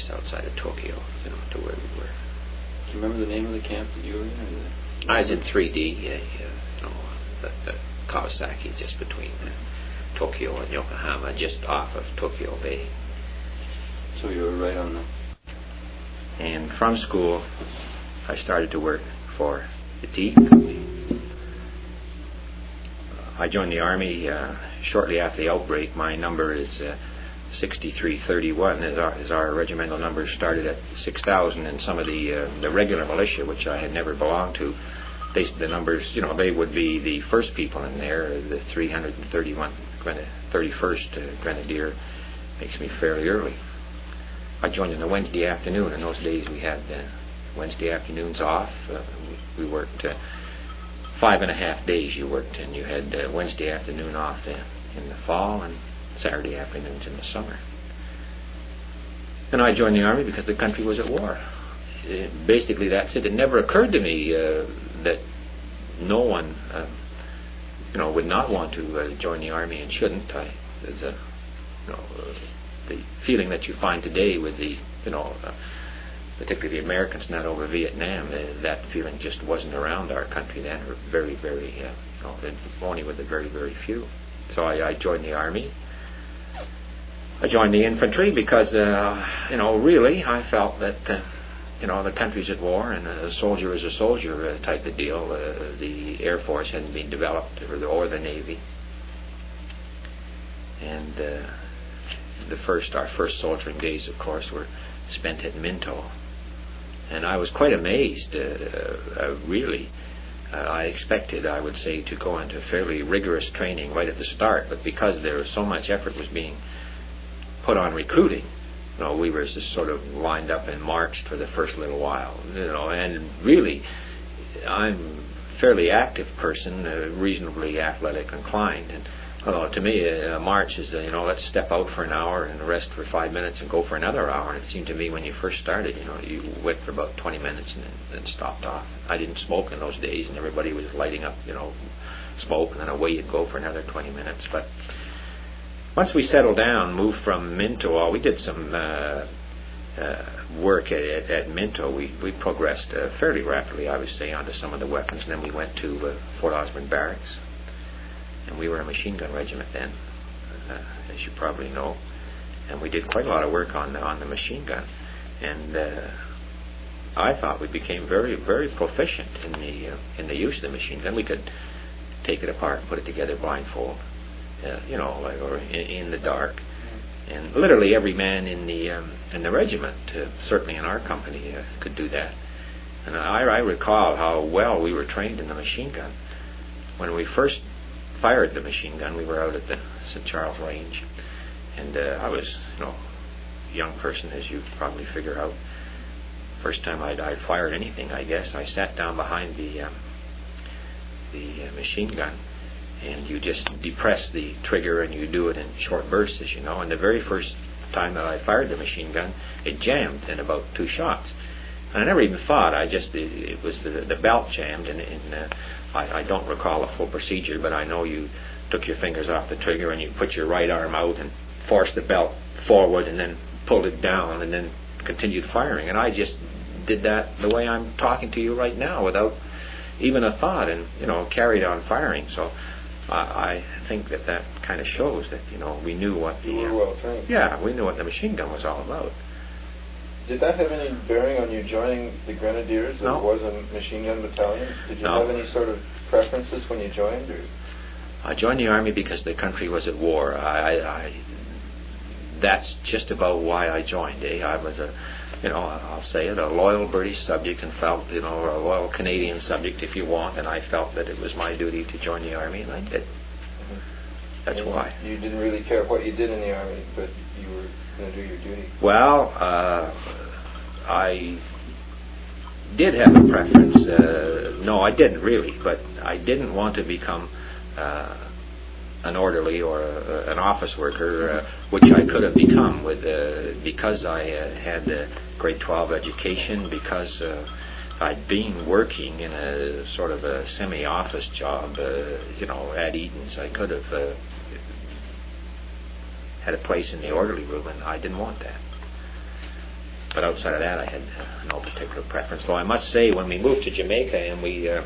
just outside of Tokyo, to where we were. Do you remember the name of the camp that you were in? I was in 3D, the Kawasaki, just between Tokyo and Yokohama, just off of Tokyo Bay. So you were right on the... And from school, I started to work for the tea company. I joined the Army shortly after the outbreak. My number is 6331, as our regimental numbers started at 6,000, and some of the regular militia, which I had never belonged to, the numbers, they would be the first people in there. The 31st Grenadier makes me fairly early. I joined on a Wednesday afternoon. In those days we had Wednesday afternoons off. We worked 5.5 days you worked, and you had Wednesday afternoon off in the fall and Saturday afternoons in the summer. And I joined the Army because the country was at war. Basically that's it. It never occurred to me that no one would not want to join the Army and shouldn't. There's the feeling that you find today with the particularly the Americans not over Vietnam, that feeling just wasn't around our country then, or very, very, only with a very, very few. So I joined the Army. I joined the infantry because, really I felt that, the country's at war and a soldier is a soldier type of deal. The Air Force hadn't been developed, or the Navy. And our first soldiering days, of course, were spent at Minto. And I was quite amazed, really. I expected, I would say, to go into fairly rigorous training right at the start, but because there was so much effort was being put on recruiting, we were just sort of lined up and marched for the first little while, and really, I'm a fairly active person, reasonably athletic inclined, and to me, a march is, let's step out for an hour and rest for 5 minutes and go for another hour. And it seemed to me when you first started, you went for about 20 minutes and then stopped off. I didn't smoke in those days, and everybody was lighting up, smoke, and then away you'd go for another 20 minutes. But once we settled down, moved from Minto, we did some work at Minto. We progressed fairly rapidly, I would say, onto some of the weapons. And then we went to Fort Osborne Barracks. And we were a machine gun regiment then, as you probably know, and we did quite a lot of work on the machine gun, and I thought we became very, very proficient in the use of the machine gun. We could take it apart, put it together blindfold, or in the dark, and literally every man in the regiment, certainly in our company, could do that. And I recall how well we were trained in the machine gun. When we first fired the machine gun, we were out at the St. Charles Range, and I was, a young person, as you probably figure out. First time I'd fired anything, I guess. I sat down behind the machine gun, and you just depress the trigger, and you do it in short bursts, as you know. And the very first time that I fired the machine gun, it jammed in about 2 shots. And I never even thought. It was the belt jammed, and I don't recall the full procedure, but I know you took your fingers off the trigger and you put your right arm out and forced the belt forward and then pulled it down and then continued firing. And I just did that the way I'm talking to you right now without even a thought, and carried on firing. So I think that kind of shows that we knew what you were well trained. Yeah, we knew what the machine gun was all about. Did that have any bearing on you joining the Grenadiers? No. It was a machine gun battalion. Did you No. have any sort of preferences when you joined? Or? I joined the Army because the country was at war. That's just about why I joined. I was I'll say it, a loyal British subject, and felt, a loyal Canadian subject, if you want, and I felt that it was my duty to join the Army, and I did. Mm-hmm. That's why. You didn't really care what you did in the Army, but you were going to do your duty. Well, I did have a preference. No, I didn't really, but I didn't want to become an orderly or an office worker, which I could have become because I had a grade 12 education, because I'd been working in a sort of a semi-office job, at Eaton's. I could have had a place in the orderly room, and I didn't want that. But outside of that, I had no particular preference. Though I must say, when we moved to Jamaica and we, in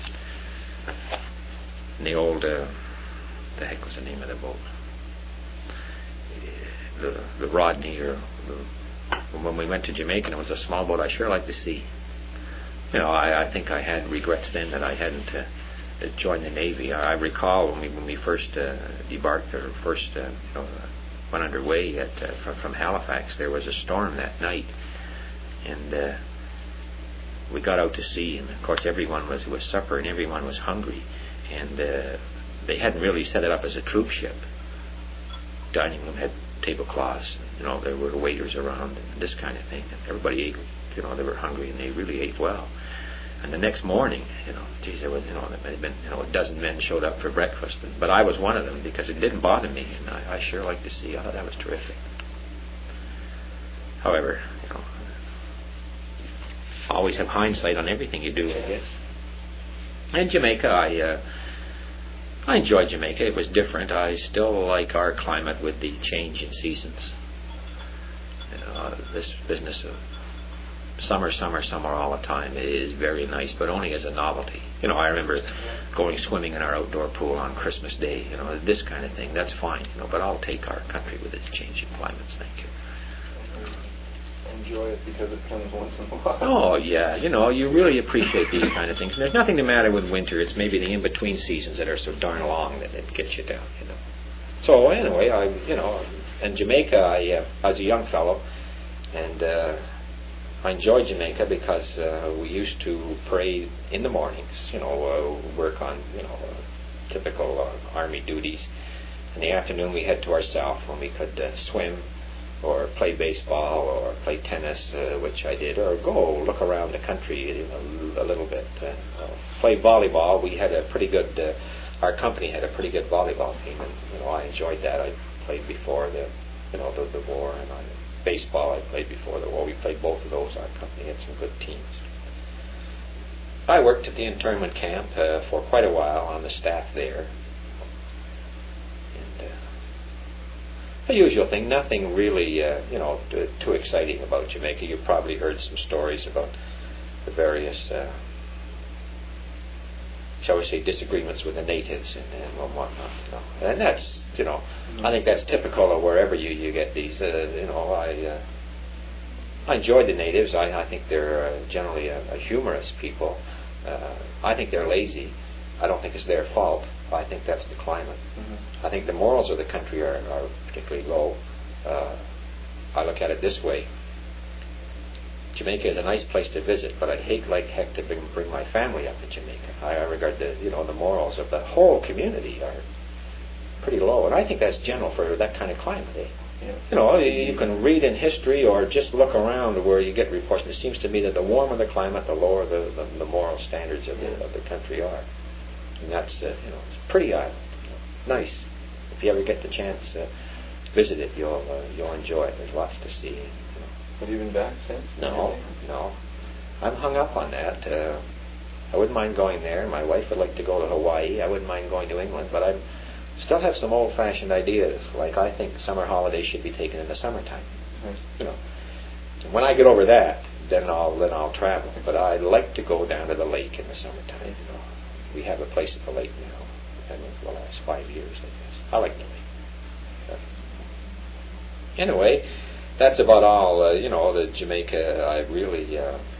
the old, the heck was the name of the boat? The Rodney, when we went to Jamaica and it was a small boat, I sure liked the sea. You know, I think I had regrets then that I hadn't joined the Navy. I recall when we first debarked, or first went underway from Halifax, there was a storm that night, and we got out to sea, and of course everyone was supper and everyone was hungry, and they hadn't really set it up as a troop ship. Dining room had tablecloths, you know, there were waiters around and this kind of thing, and everybody ate, you know, they were hungry and they really ate well. And the next morning, you know, geez, there was, you know, there had been, you know, a dozen men showed up for breakfast, but I was one of them because it didn't bother me, and I sure liked to see. I thought that was terrific. However, you know, always have hindsight on everything you do, I guess. And Jamaica, I enjoyed Jamaica. It was different. I still like our climate with the change in seasons. This business of summer all the time is very nice, but only as a novelty. You know, I remember going swimming in our outdoor pool on Christmas Day. You know, this kind of thing. That's fine. You know, but I'll take our country with its changing climates. Thank you. Enjoy it because it comes once in a while. Oh yeah, you know, you really appreciate these kind of things. And there's nothing the matter with winter. It's maybe the in-between seasons that are so darn long that it gets you down. You know. So anyway, in Jamaica, I was a young fellow, and I enjoyed Jamaica because we used to pray in the mornings. You know, work on typical army duties. In the afternoon, we had to ourselves when we could swim, or play baseball, or play tennis, which I did, or go look around the country a little bit. Play volleyball. We had a pretty good, our company had a pretty good volleyball team, and you know, I enjoyed that. I played before the war, and baseball I played before the war. We played both of those. Our company had some good teams. I worked at the internment camp for quite a while on the staff there. The usual thing, nothing really, too exciting about Jamaica. You've probably heard some stories about the various, shall we say, disagreements with the natives and whatnot. You know. And that's, you know, I think that's typical of wherever you get these. I enjoyed the natives. I think they're generally a humorous people. I think they're lazy. I don't think it's their fault. I think that's the climate. Mm-hmm. I think the morals of the country are particularly low. I look at it this way. Jamaica is a nice place to visit, but I'd hate like heck to bring my family up to Jamaica. I regard the morals of the whole community are pretty low, and I think that's general for that kind of climate. Eh? Yeah. You know, you can read in history or just look around where you get reports, and it seems to me that the warmer the climate, the lower the moral standards of the country are. And that's, it's pretty nice. If you ever get the chance to visit it, you'll enjoy it. There's lots to see. You know. Have you been back since? No. I'm hung up on that. I wouldn't mind going there. My wife would like to go to Hawaii. I wouldn't mind going to England, but I still have some old-fashioned ideas. Like I think summer holidays should be taken in the summertime. Mm-hmm. You know, when I get over that, then I'll travel. But I'd like to go down to the lake in the summertime. You know. We have a place at the lake now. I've been for the last 5 years, I guess. I like the lake. Anyway, that's about all. The Jamaica, I really,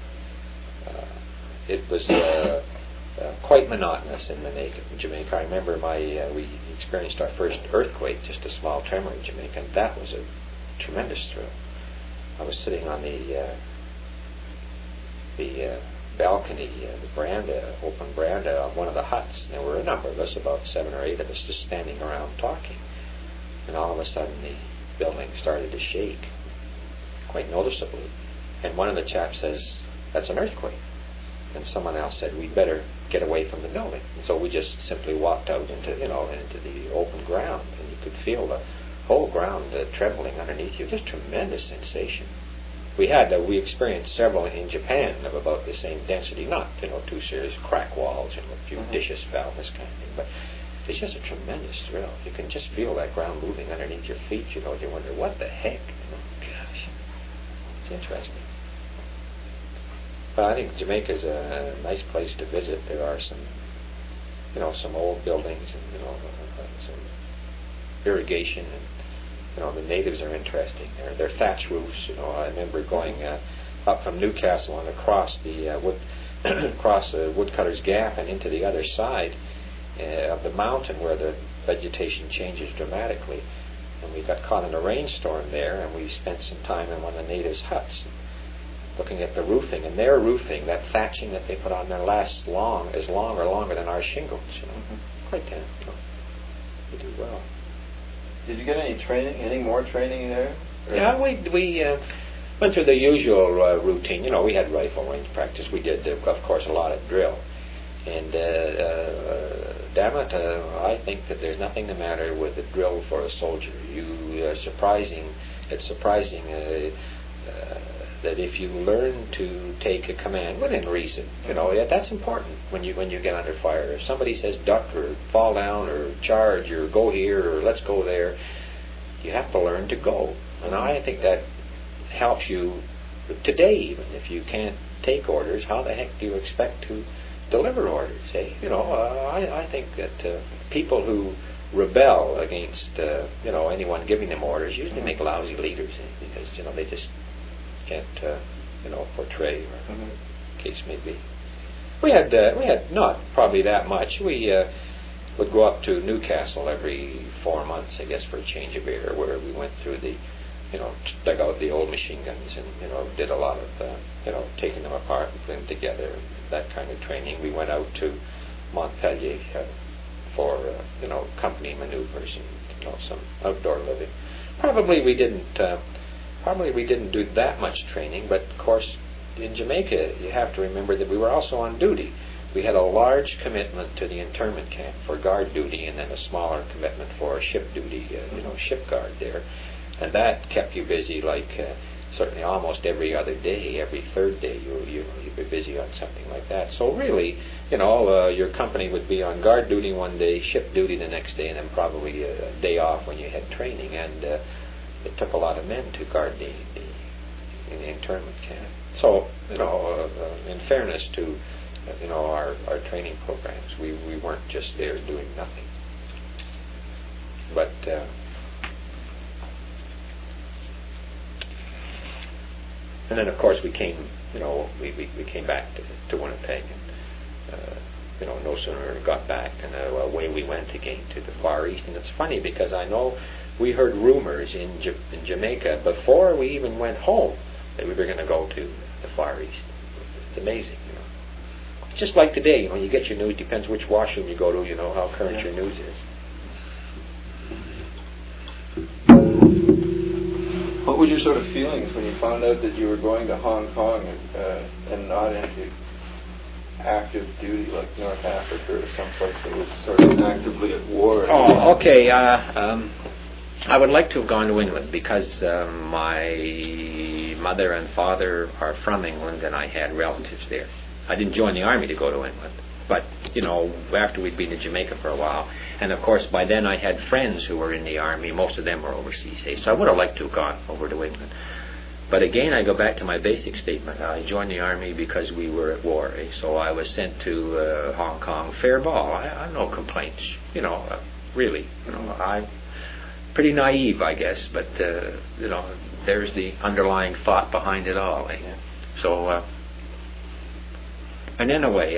it was quite monotonous in Jamaica. I remember we experienced our first earthquake, just a small tremor in Jamaica, and that was a tremendous thrill. I was sitting on the balcony, the veranda, open veranda of one of the huts. There were a number of us, about 7 or 8 of us, just standing around talking. And all of a sudden the building started to shake quite noticeably. And one of the chaps says, "That's an earthquake." And someone else said, "We'd better get away from the building." And so we just simply walked out into the open ground, and you could feel the whole ground trembling underneath you. Just tremendous sensation. We experienced several in Japan of about the same density, not too serious crack walls and a few dishes fell, this kind of thing, but it's just a tremendous thrill. You can just feel that ground moving underneath your feet. You wonder what the heck. Gosh, interesting. But I think Jamaica's a nice place to visit. There are some old buildings and some irrigation, and the natives are interesting. They're thatch roofs. I remember going up from Newcastle and across the Woodcutter's Gap and into the other side of the mountain where the vegetation changes dramatically. And we got caught in a rainstorm there, and we spent some time in one of the natives' huts, looking at the roofing. And their roofing, that thatching that they put on there, lasts as long or longer than our shingles. Quite damn. We do well. Did you get any more training there? Or? Yeah, we went through the usual routine. We had rifle range practice. We did, of course, a lot of drill. And damn it, I think that there's nothing the matter with the drill for a soldier. It's surprising that if you learn to take a command within reason, that's important when you get under fire. If somebody says duck or fall down or charge or go here or let's go there, you have to learn to go. And I think that helps you today. Even if you can't take orders, how the heck do you expect to deliver orders? I think that people who rebel against anyone giving them orders usually make lousy leaders, because they just can't portray, or the case may be. We had not probably that much. We would go up to Newcastle every 4 months, I guess, for a change of air, where we went through the dug out the old machine guns and did a lot of taking them apart and putting them together, that kind of training. We went out to Montpellier for company maneuvers and some outdoor living. Probably we didn't do that much training, but of course in Jamaica you have to remember that we were also on duty. We had a large commitment to the internment camp for guard duty, and then a smaller commitment for ship duty, ship guard there. And that kept you busy, certainly almost every other day, every third day you'd be busy on something like that. So really, your company would be on guard duty one day, ship duty the next day, and then probably a day off when you had training. And it took a lot of men to guard in the internment camp. So, in fairness to our training programs, we weren't just there doing nothing. But and then, of course, we came. We came back to Winnipeg, and no sooner got back than away we went again to the Far East. And it's funny because I know we heard rumors in Jamaica before we even went home that we were going to go to the Far East. It's amazing, It's just like today, you get your news. Depends which washroom you go to. How current your news is. What was your sort of feelings when you found out that you were going to Hong Kong and not into active duty like North Africa or someplace that was sort of actively at war? Oh, okay. I would like to have gone to England because my mother and father are from England, and I had relatives there. I didn't join the army to go to England, but after we'd been in Jamaica for a while, and of course by then I had friends who were in the army. Most of them were overseas, so I would have liked to have gone over to England. But again, I go back to my basic statement. I joined the army because we were at war, so I was sent to Hong Kong. Fair ball. I have no complaints. Really. I'm pretty naive, I guess, but there's the underlying thought behind it all. So, and in a way,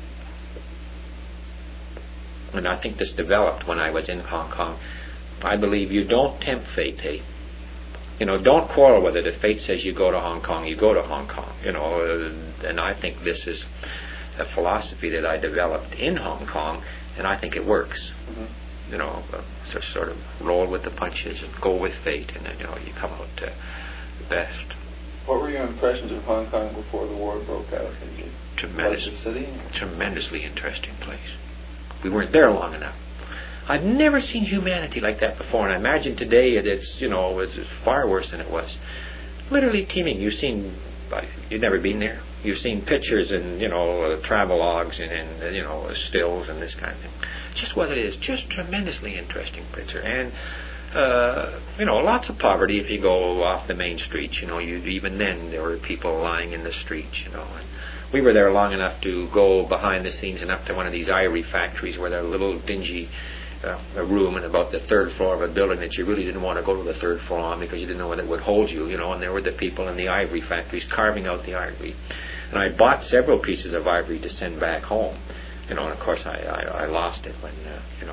and I think this developed when I was in Hong Kong, I believe you don't tempt fate, don't quarrel with it. If fate says you go to Hong Kong, you go to Hong Kong, and I think this is a philosophy that I developed in Hong Kong, and I think it works. Just sort of roll with the punches and go with fate, and then, you come out the best. What were your impressions of Hong Kong before the war broke out? Tremendously interesting place. We weren't there long enough. I've never seen humanity like that before, and I imagine today it's far worse than it was. Literally teeming. You've never been there. You've seen pictures and travel logs and stills and this kind of thing. Just what it is. Just tremendously interesting picture. And lots of poverty if you go off the main streets. Even then there were people lying in the streets. And we were there long enough to go behind the scenes and up to one of these ivory factories where there were a little dingy a room in about the third floor of a building that you really didn't want to go to the third floor on because you didn't know whether it would hold you. And there were the people in the ivory factories carving out the ivory. And I bought several pieces of ivory to send back home. And of course I lost it when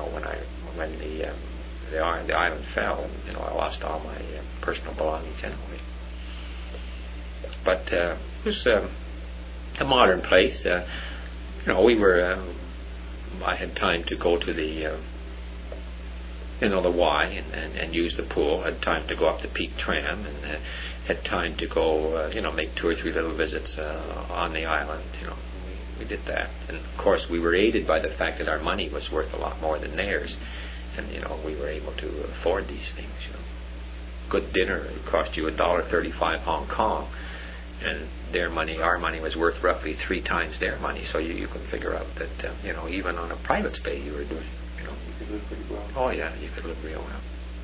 the island fell, and I lost all my personal belongings anyway. But it was a modern place. We were. I had time to go to the the Y and use the pool. Had time to go up the Peak Tram, and had time to go make 2 or 3 little visits on the island. We did that, and of course we were aided by the fact that our money was worth a lot more than theirs. And we were able to afford these things. Good dinner cost you $1.35 Hong Kong, and our money was worth roughly 3 times their money. So you can figure out that even on a private stay you were doing. You could live pretty well. Oh yeah, you could live real well.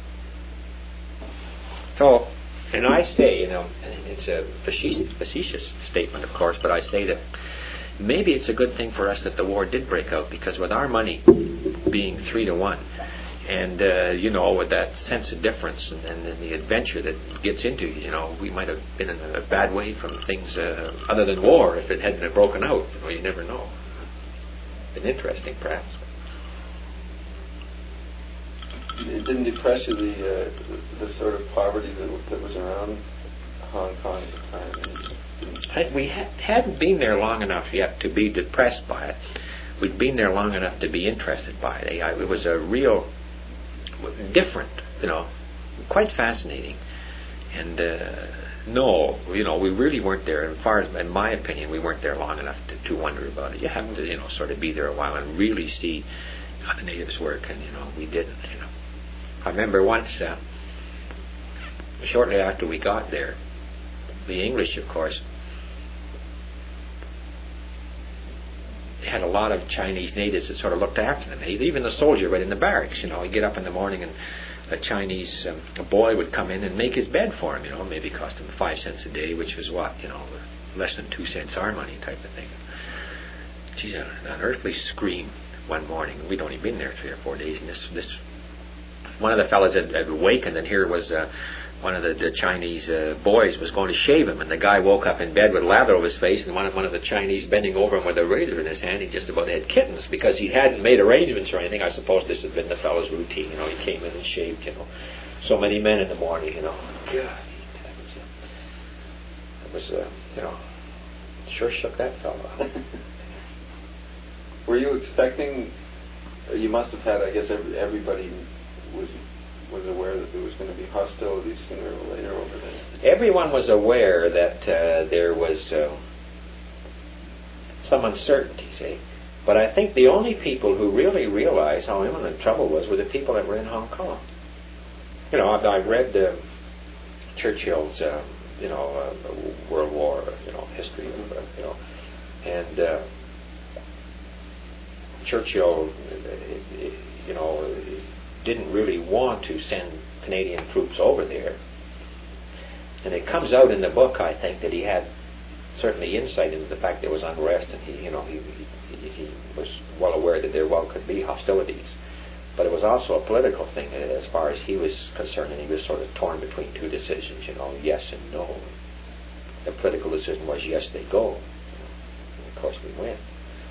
So, and I say, it's a facetious statement, of course, but I say that maybe it's a good thing for us that the war did break out, because with our money being 3 to 1. And, with that sense of difference and the adventure that gets into you, we might have been in a bad way from things other than war if it hadn't have broken out. You never know. Been interesting, perhaps. It didn't depress you, the sort of poverty that was around Hong Kong at the time? We hadn't been there long enough yet to be depressed by it. We'd been there long enough to be interested by it. It was a real different, quite fascinating. And no, we really weren't there. As far as, in my opinion, we weren't there long enough to wonder about it. You have to, sort of be there a while and really see how the natives work. And we didn't. I remember once, shortly after we got there, the English, of course, had a lot of Chinese natives that sort of looked after them. Even the soldier right in the barracks, he'd get up in the morning and a Chinese a boy would come in and make his bed for him, maybe cost him 5 cents a day, which was what, less than 2 cents our money type of thing. Geez, an unearthly scream one morning. We'd only been there 3 or 4 days, and this one of the fellas had awakened, and here was one of the Chinese boys was going to shave him, and the guy woke up in bed with lather over his face, and one of the Chinese bending over him with a razor in his hand. He just about had kittens because he hadn't made arrangements or anything. I suppose this had been the fellow's routine. He came in and shaved, so many men in the morning. God, it was sure shook that fellow up. Were you expecting? You must have had. I guess everybody was aware that there was going to be hostilities sooner or later over there. Everyone was aware that there was some uncertainty, but I think the only people who really realized how imminent trouble was were the people that were in Hong Kong. I read Churchill's, World War, history, and Churchill, didn't really want to send Canadian troops over there. And it comes out in the book, I think, that he had certainly insight into the fact there was unrest, and he was well aware that there could be hostilities. But it was also a political thing as far as he was concerned, and he was sort of torn between 2 decisions, yes and no. The political decision was yes, they go. And of course we went.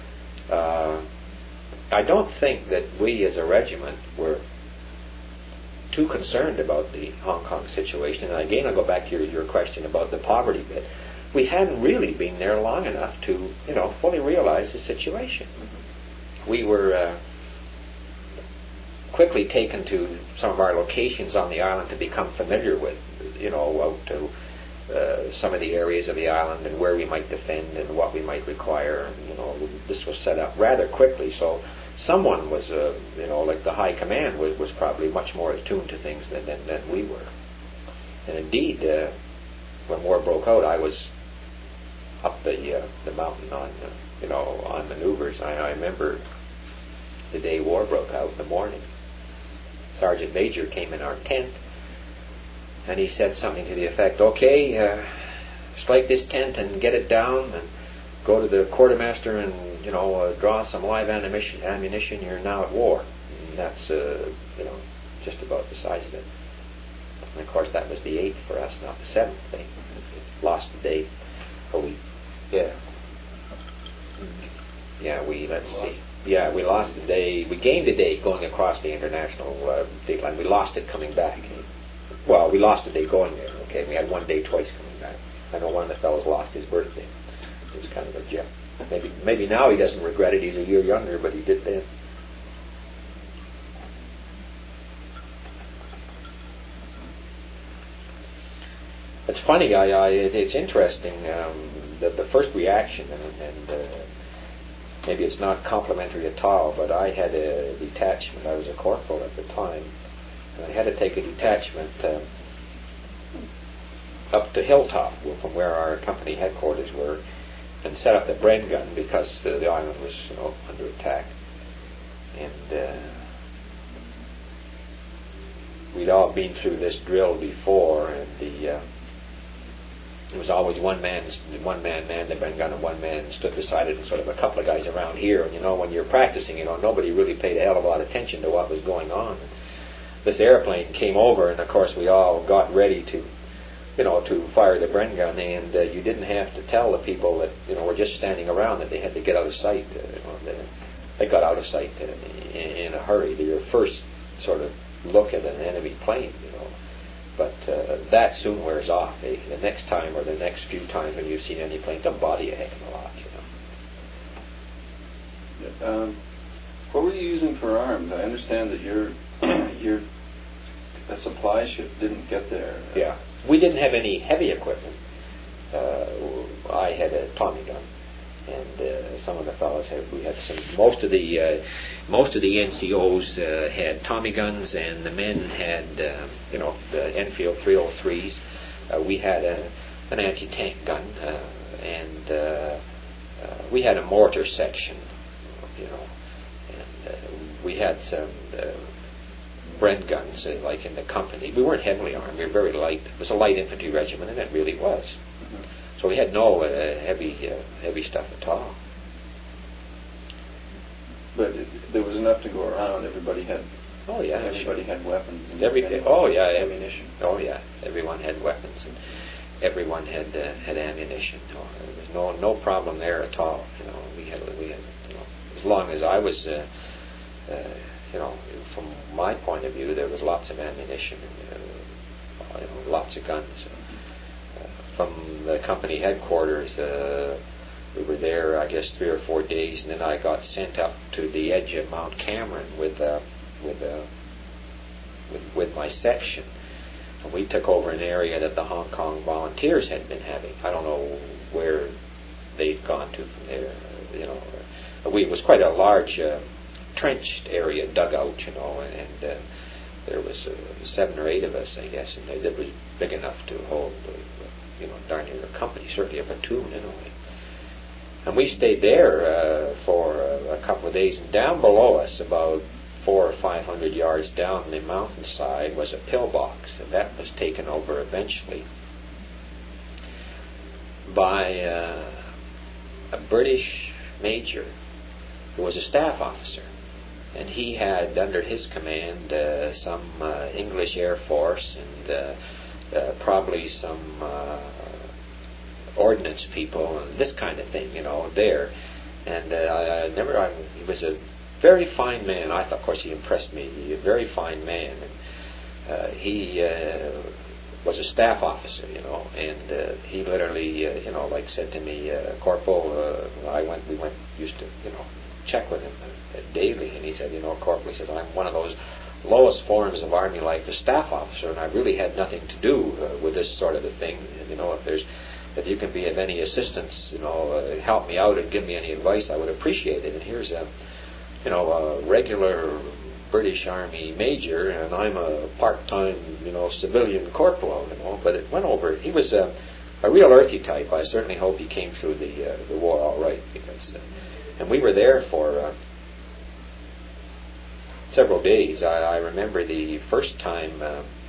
I don't think that we as a regiment were too concerned about the Hong Kong situation. And again, I'll go back to your question about the poverty bit. We hadn't really been there long enough to, fully realize the situation. We were quickly taken to some of our locations on the island to become familiar with, out to some of the areas of the island and where we might defend and what we might require. And, this was set up rather quickly, so someone was, like the high command was probably much more attuned to things than we were. And indeed, when war broke out, I was up the mountain on, on maneuvers. I remember the day war broke out in the morning, sergeant major came in our tent, and he said something to the effect, "Okay, strike this tent and get it down, and go to the quartermaster and draw some live ammunition. You're now at war." And that's just about the size of it. And of course, that was the 8th for us, not the 7th day. Lost the day. We lost the day. We gained a day going across the international date line. We lost it coming back. Well, we lost a day going there. Okay, we had one day twice coming back. I know one of the fellows lost his birthday. It was kind of a gem. Maybe now he doesn't regret it. He's a year younger, but he did then. It's funny. It's interesting. The first reaction, and maybe it's not complimentary at all, but I had a detachment. I was a corporal at the time, and I had to take a detachment up to Hilltop, from where our company headquarters were, and set up the Bren gun because the island was under attack. And we'd all been through this drill before, and it was always one man manned the Bren gun, and one man stood beside it, and sort of a couple of guys around here. And when you're practicing, nobody really paid a hell of a lot of attention to what was going on. This airplane came over, and of course we all got ready to fire the Bren gun, and you didn't have to tell the people that were just standing around that they had to get out of sight. They got out of sight in a hurry. Your first sort of look at an enemy plane, but that soon wears off. The next time or the next few times when you've seen any plane, don't bother you a heck of a lot. What were you using for arms? I understand that your supply ship didn't get there. Yeah. We didn't have any heavy equipment. I had a Tommy gun, and some of the fellows we had some. Most of the NCOs had Tommy guns, and the men had the Enfield 303s. We had an anti-tank gun, and we had a mortar section, and we had some Bren guns, like in the company. We weren't heavily armed. We were very light. It was a light infantry regiment, and it really was. Mm-hmm. So we had no heavy stuff at all. But there was enough to go around. Everybody had. Oh yeah. Everybody had weapons. And ammunition. Oh yeah. Everyone had weapons, and everyone had ammunition. There was no problem there at all. We had as long as I was. From my point of view, there was lots of ammunition and lots of guns. From the company headquarters, we were there, I guess, 3 or 4 days, and then I got sent up to the edge of Mount Cameron with my section, and we took over an area that the Hong Kong volunteers had been having. I don't know where they'd gone to from there. It was quite a large. Trenched area, dugout, and there was 7 or 8 of us, I guess, and it was big enough to hold, darn near a company, certainly a platoon, anyway. And we stayed there for a couple of days, and down below us, about 400 or 500 yards down the mountainside, was a pillbox, and that was taken over eventually by a British major who was a staff officer. And he had under his command some English Air Force and probably some ordnance people and this kind of thing, there. And he was a very fine man. I thought, of course, he impressed me. He was a very fine man. And he was a staff officer, and he literally, said to me, Corporal, we used to, check with him daily, and he said, Corporal, he says, I'm one of those lowest forms of Army life, a staff officer, and I really had nothing to do with this sort of a thing. And, if you can be of any assistance, help me out and give me any advice, I would appreciate it. And here's a regular British Army major, and I'm a part-time, civilian corporal, but it went over. He was a real earthy type. I certainly hope he came through the war all right, because and we were there for several days. I remember the first time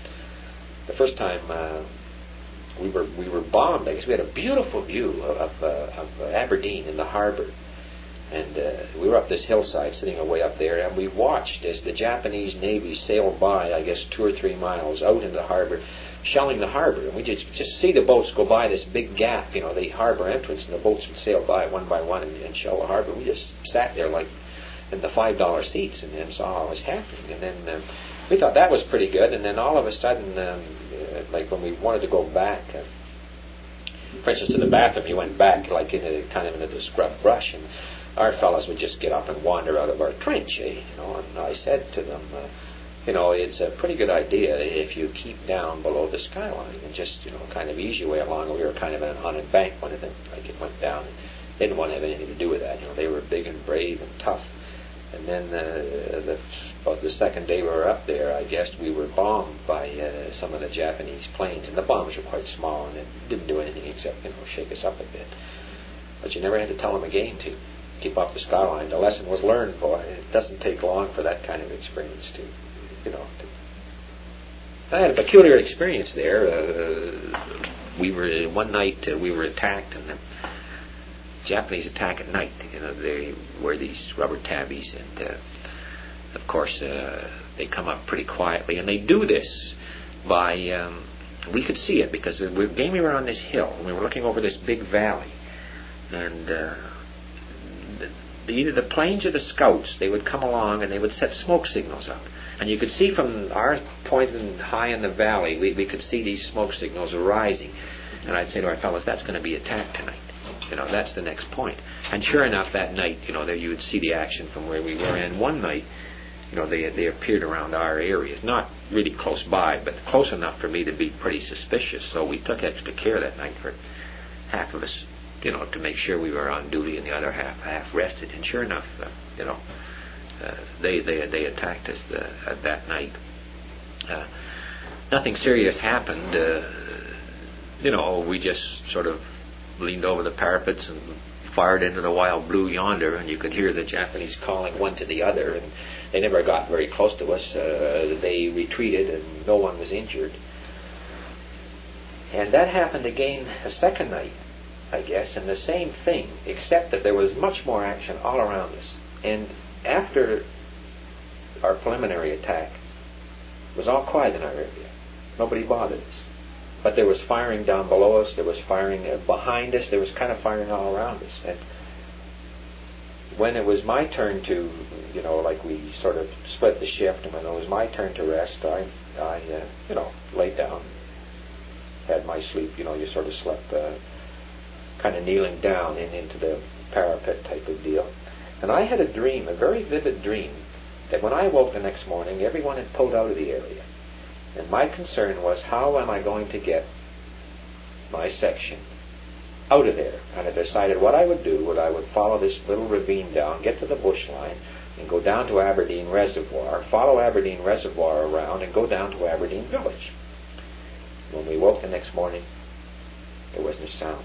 we were bombed. I guess we had a beautiful view of Aberdeen in the harbour, and we were up this hillside, sitting away up there, and we watched as the Japanese Navy sailed by, I guess 2 or 3 miles out into the harbour, shelling the harbour, and we just see the boats go by this big gap, the harbour entrance, and the boats would sail by one and shell the harbour. We just sat there like in the $5 seats and then saw what was happening, and then we thought that was pretty good. And then all of a sudden, like when we wanted to go back, for instance, to the bathroom, you went back like into the scrub brush, and our fellows would just get up and wander out of our trench, And I said to them, it's a pretty good idea if you keep down below the skyline and just, kind of ease your way along. We were kind of on an embankment, and then it went down. And they didn't want to have anything to do with that. They were big and brave and tough. And then about the second day we were up there, I guess we were bombed by some of the Japanese planes, and the bombs were quite small, and it didn't do anything except shake us up a bit. But you never had to tell them again to keep off the skyline. The lesson was learned, boy. It doesn't take long for that kind of experience to. I had a peculiar experience there. One night we were attacked, and the Japanese attack at night. They wear these rubber tabbies, and of course they come up pretty quietly, and they do this by we could see it because we were on this hill, and we were looking over this big valley, and either the planes or the scouts, they would come along and they would set smoke signals up, and you could see from our point high in the valley, we could see these smoke signals rising, and I'd say to our fellows, that's going to be attacked tonight. That's the next point. And sure enough, that night, there you would see the action from where we were. And one night, they appeared around our area, not really close by, but close enough for me to be pretty suspicious. So we took extra care that night for half of us, to make sure we were on duty, and the other half rested. And sure enough, they attacked us that night. Nothing serious happened. We just sort of leaned over the parapets and fired into the wild blue yonder, and you could hear the Japanese calling one to the other, and they never got very close to us. They retreated, and no one was injured. And that happened again a second night, I guess, and the same thing, except that there was much more action all around us. And after our preliminary attack, it was all quiet in our area. Nobody bothered us. But there was firing down below us, there was firing behind us, there was kind of firing all around us. And when it was my turn to, like we sort of split the shift, and when it was my turn to rest, I laid down, had my sleep, you sort of slept kind of kneeling down into the parapet type of deal. And I had a dream, a very vivid dream, that when I woke the next morning, everyone had pulled out of the area. And my concern was, how am I going to get my section out of there? And I decided what I would do, I would follow this little ravine down, get to the bush line, and go down to Aberdeen Reservoir, follow Aberdeen Reservoir around, and go down to Aberdeen Village. When we woke the next morning, there wasn't a sound.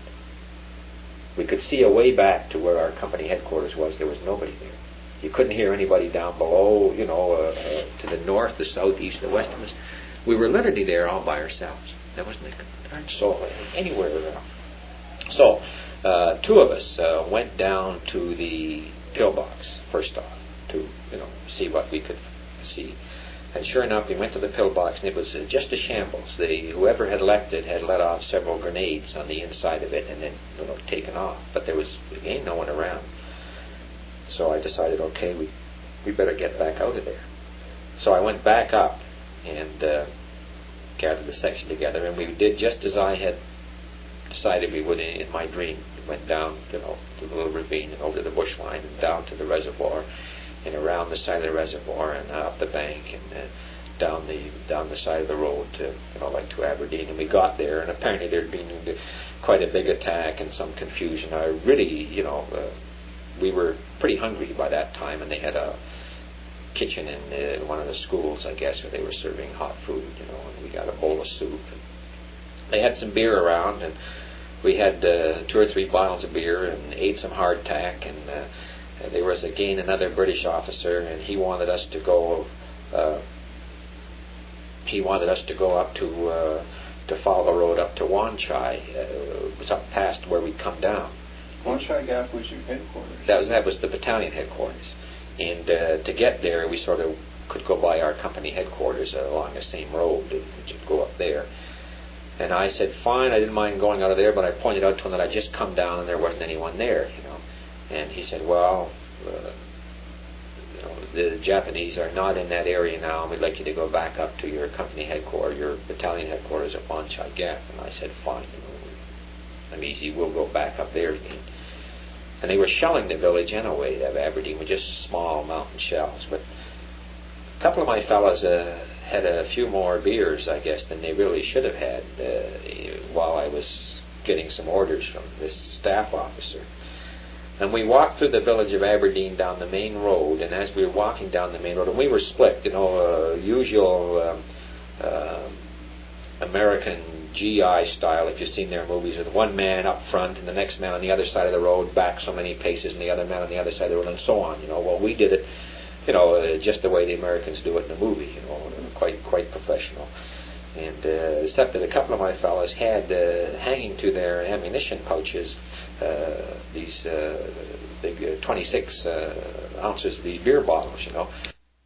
We could see a way back to where our company headquarters was. There was nobody there. You couldn't hear anybody down below, to the north, the south, east, the west of us. We were literally there all by ourselves. There wasn't a darn soul anywhere around. So, two of us went down to the pillbox first off to, see what we could see. And sure enough, we went to the pillbox, and it was just a shambles. Whoever had left it had let off several grenades on the inside of it, and then taken off. But there was again no one around. So I decided, okay, we better get back out of there. So I went back up and gathered the section together, and we did just as I had decided we would in my dream. We went down, to the little ravine and over the bush line and down to the reservoir and around the side of the reservoir and up the bank and down the side of the road to, like to Aberdeen. And we got there, and apparently there'd been quite a big attack and some confusion. I really, we were pretty hungry by that time, and they had a kitchen in one of the schools, I guess, where they were serving hot food, and we got a bowl of soup. And they had some beer around, and we had 2 or 3 bottles of beer and ate some hardtack, and there was again another British officer, and he wanted us to go. He wanted us to go up to follow the road up to Wan Chai. It was up past where we'd come down. Wan Chai Gap was your headquarters. That was the battalion headquarters, and to get there, we sort of could go by our company headquarters along the same road. We'd go up there. And I said, fine, I didn't mind going out of there, but I pointed out to him that I'd just come down and there wasn't anyone there, you know. And he said, well, you know, the Japanese are not in that area now, and we'd like you to go back up to your company headquarters, your battalion headquarters at Wan Chai Gap. And I said, fine, you know, I'm easy, we'll go back up there again. And they were shelling the village anyway of Aberdeen with just small mountain shells. But a couple of my fellows had a few more beers, I guess, than they really should have had while I was getting some orders from this staff officer. And we walked through the village of Aberdeen down the main road, and as we were walking down the main road, and we were split, you know, usual American GI style, if you've seen their movies, with one man up front and the next man on the other side of the road, back so many paces, and the other man on the other side of the road, and so on, you know. Well, we did it, you know, just the way the Americans do it in the movie, you know, quite professional. And except that a couple of my fellows had hanging to their ammunition pouches these big 26 ounces of these beer bottles, you know.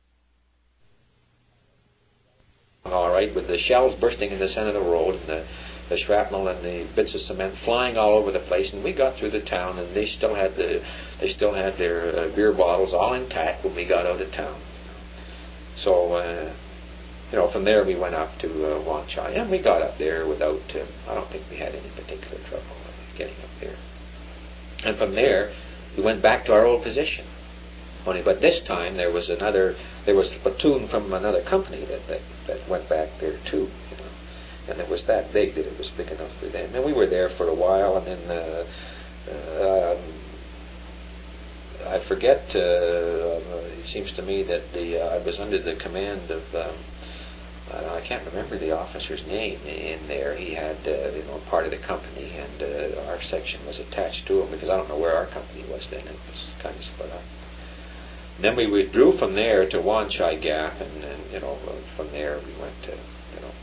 All right, with the shells bursting in the center of the road, and the shrapnel and the bits of cement flying all over the place, and we got through the town, and they still had their beer bottles all intact when we got out of town. So, you know, from there we went up to Wan Chai, and we got up there without. I don't think we had any particular trouble getting up there. And from there, we went back to our old position. But this time there was a platoon from another company that went back there too, you know. And it was that big that it was big enough for them. And we were there for a while, and then I forget. It seems to me that I was under the command of. I can't remember the officer's name in there. He had, you know, part of the company, and our section was attached to him, because I don't know where our company was then. It was kind of split up. And then we withdrew from there to Wan Chai Gap, and you know, from there we went to, you know.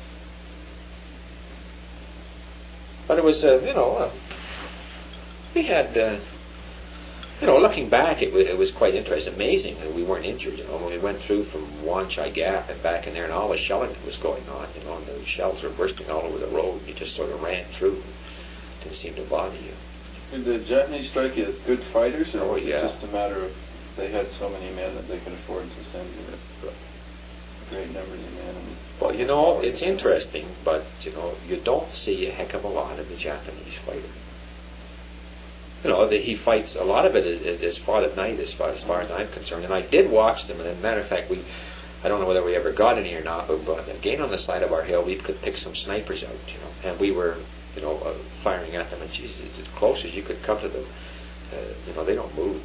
But it was, you know, we had, you know, looking back, it was quite interesting, amazing that we weren't injured. You know, when we went through from Wan Chai Gap and back in there, and all the shelling that was going on, you know, and the shells were bursting all over the road, and you just sort of ran through. It didn't seem to bother you. Did the Japanese strike you as good fighters, or was yeah. it just a matter of they had so many men that they could afford to send you great numbers of men? Well, you know, it's interesting, but, you know, you don't see a heck of a lot of the Japanese fighter. You know, he fights, a lot of it is fought at night as far as I'm concerned. And I did watch them, and as a matter of fact, I don't know whether we ever got any or not, but again on the side of our hill, we could pick some snipers out, you know, and we were, you know, firing at them, and geez, as close as you could come to them, you know, they don't move.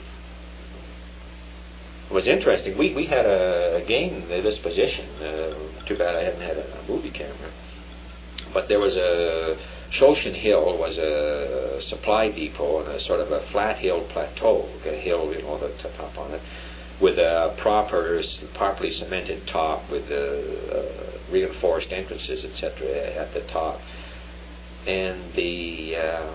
It was interesting. We had a game in this position. Too bad I hadn't had a movie camera. But there was Shoshin Hill was a supply depot and a sort of a flat hill plateau, a hill, you know, the top on it, with a properly cemented top with reinforced entrances, etc. at the top. And the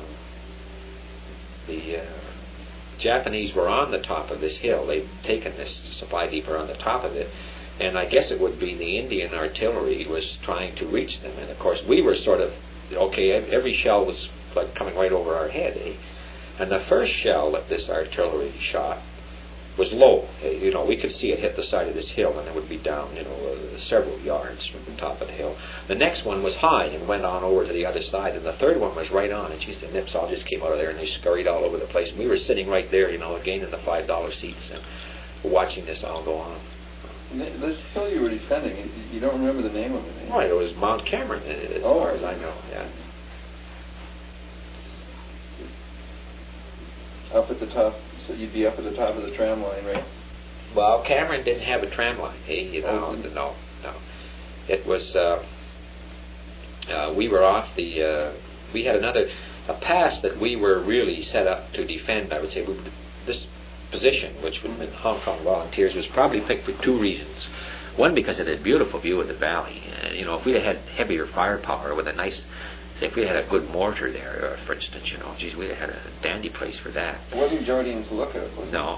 Japanese were on the top of this hill. They'd taken this supply depot on the top of it, and I guess it would be the Indian artillery was trying to reach them. And of course we were sort of, okay, every shell was like coming right over our head, eh? And the first shell that this artillery shot was low. You know, we could see it hit the side of this hill, and it would be down, you know, several yards from the top of the hill. The next one was high and went on over to the other side, and the third one was right on. And geez, the nips all just came out of there, and they scurried all over the place. And we were sitting right there, you know, again in the $5 seats, and watching this all go on. This hill you were defending, you don't remember the name of it? Eh? Right, it was Mount Cameron, as far as I know. Yeah. Up at the top, so you'd be up at the top of the tram line, right? Well, Cameron didn't have a tram line. You know, no. It was. We were off the. We had a pass that we were really set up to defend. I would say this position, which would have been Hong Kong Volunteers, was probably picked for two reasons. One, because it had a beautiful view of the valley. If we had heavier firepower with a nice, say, if we had a good mortar there, for instance, geez, we'd have had a dandy place for that. It wasn't Jordine's Lookout, was it? No.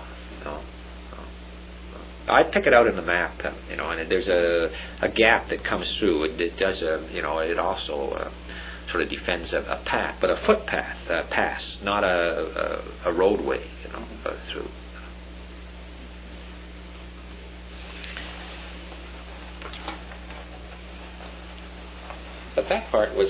I pick it out in the map, and there's a gap that comes through. It does, it also sort of defends a path, but a footpath, pass, not a roadway, through. But that part was,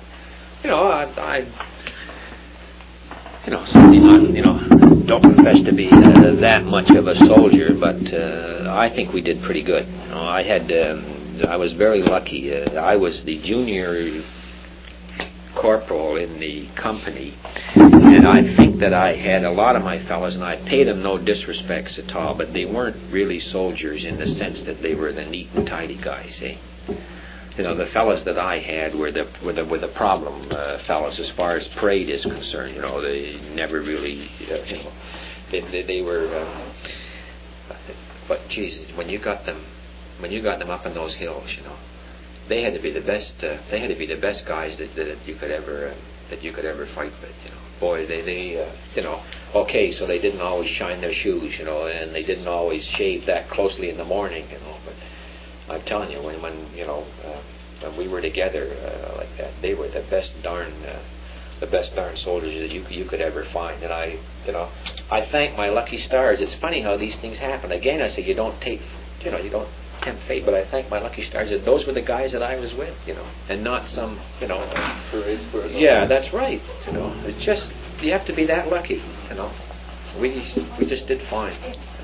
certainly not, don't profess to be that much of a soldier, but I think we did pretty good. I was very lucky. I was the junior corporal in the company, and I think that I had a lot of my fellows, and I paid them no disrespects at all, but they weren't really soldiers in the sense that they were the neat and tidy guys, eh? The fellas that I had were the problem fellas as far as parade is concerned. They never really, they were. But Jesus, when you got them up in those hills, they had to be the best. They had to be the best guys that you could ever fight with. Boy, they okay, so they didn't always shine their shoes, and they didn't always shave that closely in the morning, but. I'm telling you, when we were together like that, they were the best darn soldiers that you could ever find. And I thank my lucky stars. It's funny how these things happen. Again, I say you don't tempt fate, but I thank my lucky stars that those were the guys that I was with, and not some, parade squares. Yeah, that's right. It's just you have to be that lucky. We just did fine.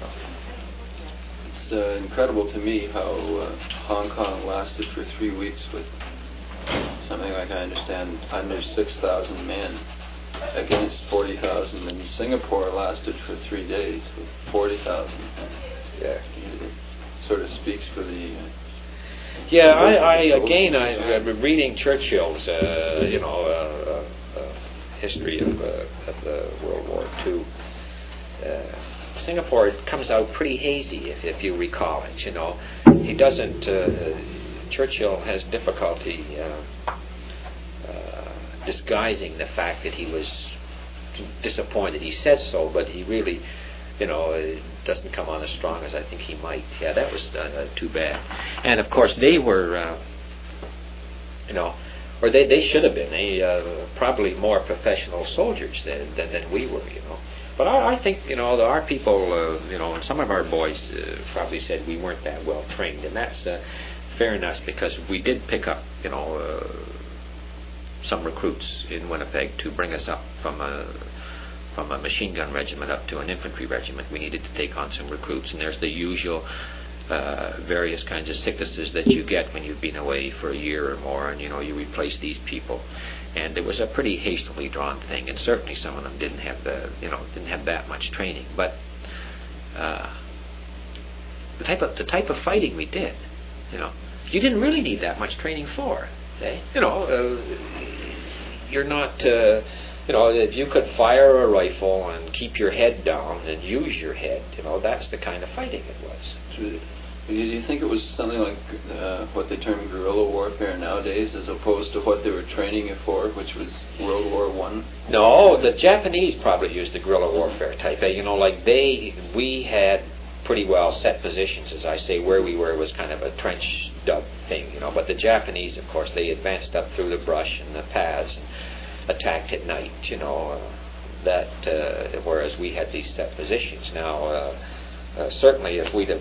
It's incredible to me how Hong Kong lasted for 3 weeks with something like, I understand, under 6,000 men against 40,000, and Singapore lasted for 3 days with 40,000 men. Yeah. It sort of speaks for the... I've been reading Churchill's, history of the World War II. Singapore comes out pretty hazy, if you recall it. He doesn't. Churchill has difficulty disguising the fact that he was disappointed. He says so, but he really, doesn't come on as strong as I think he might. Yeah, that was too bad. And of course, they were, or they should have been probably more professional soldiers than we were. But I think, our people, and some of our boys probably said we weren't that well trained, and that's fair enough, because we did pick up, some recruits in Winnipeg to bring us up from a machine gun regiment up to an infantry regiment. We needed to take on some recruits, and there's the usual various kinds of sicknesses that you get when you've been away for a year or more, and you replace these people. And it was a pretty hastily drawn thing, and certainly some of them didn't have that much training. But the type of fighting we did, you didn't really need that much training for. Eh? You're not, if you could fire a rifle and keep your head down and use your head, that's the kind of fighting it was. Do you think it was something like what they term guerrilla warfare nowadays, as opposed to what they were training it for, which was World War I? No, the Japanese probably used the guerrilla warfare type. We had pretty well set positions, as I say. Where we were was kind of a trench dug thing, But the Japanese, of course, they advanced up through the brush and the paths and attacked at night, whereas we had these set positions. Now, certainly if we'd have...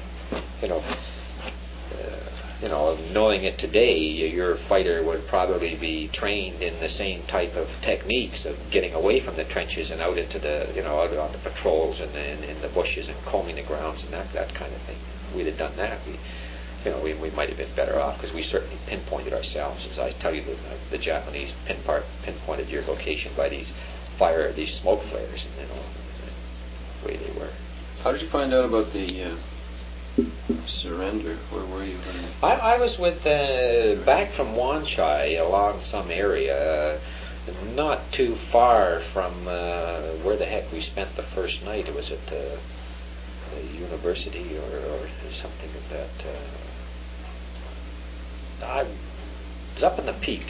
knowing it today, your fighter would probably be trained in the same type of techniques of getting away from the trenches and out into the, out on the patrols and in the bushes and combing the grounds and that kind of thing. If we'd have done that, we might have been better off, because we certainly pinpointed ourselves. As I tell you, the Japanese pinpointed your location by these smoke flares, and the way they were. How did you find out about the surrender? Where were you? I was with back from Wan Chai along some area. not too far from where the heck we spent the first night. It was at the university or something of that. I was up in the Peak.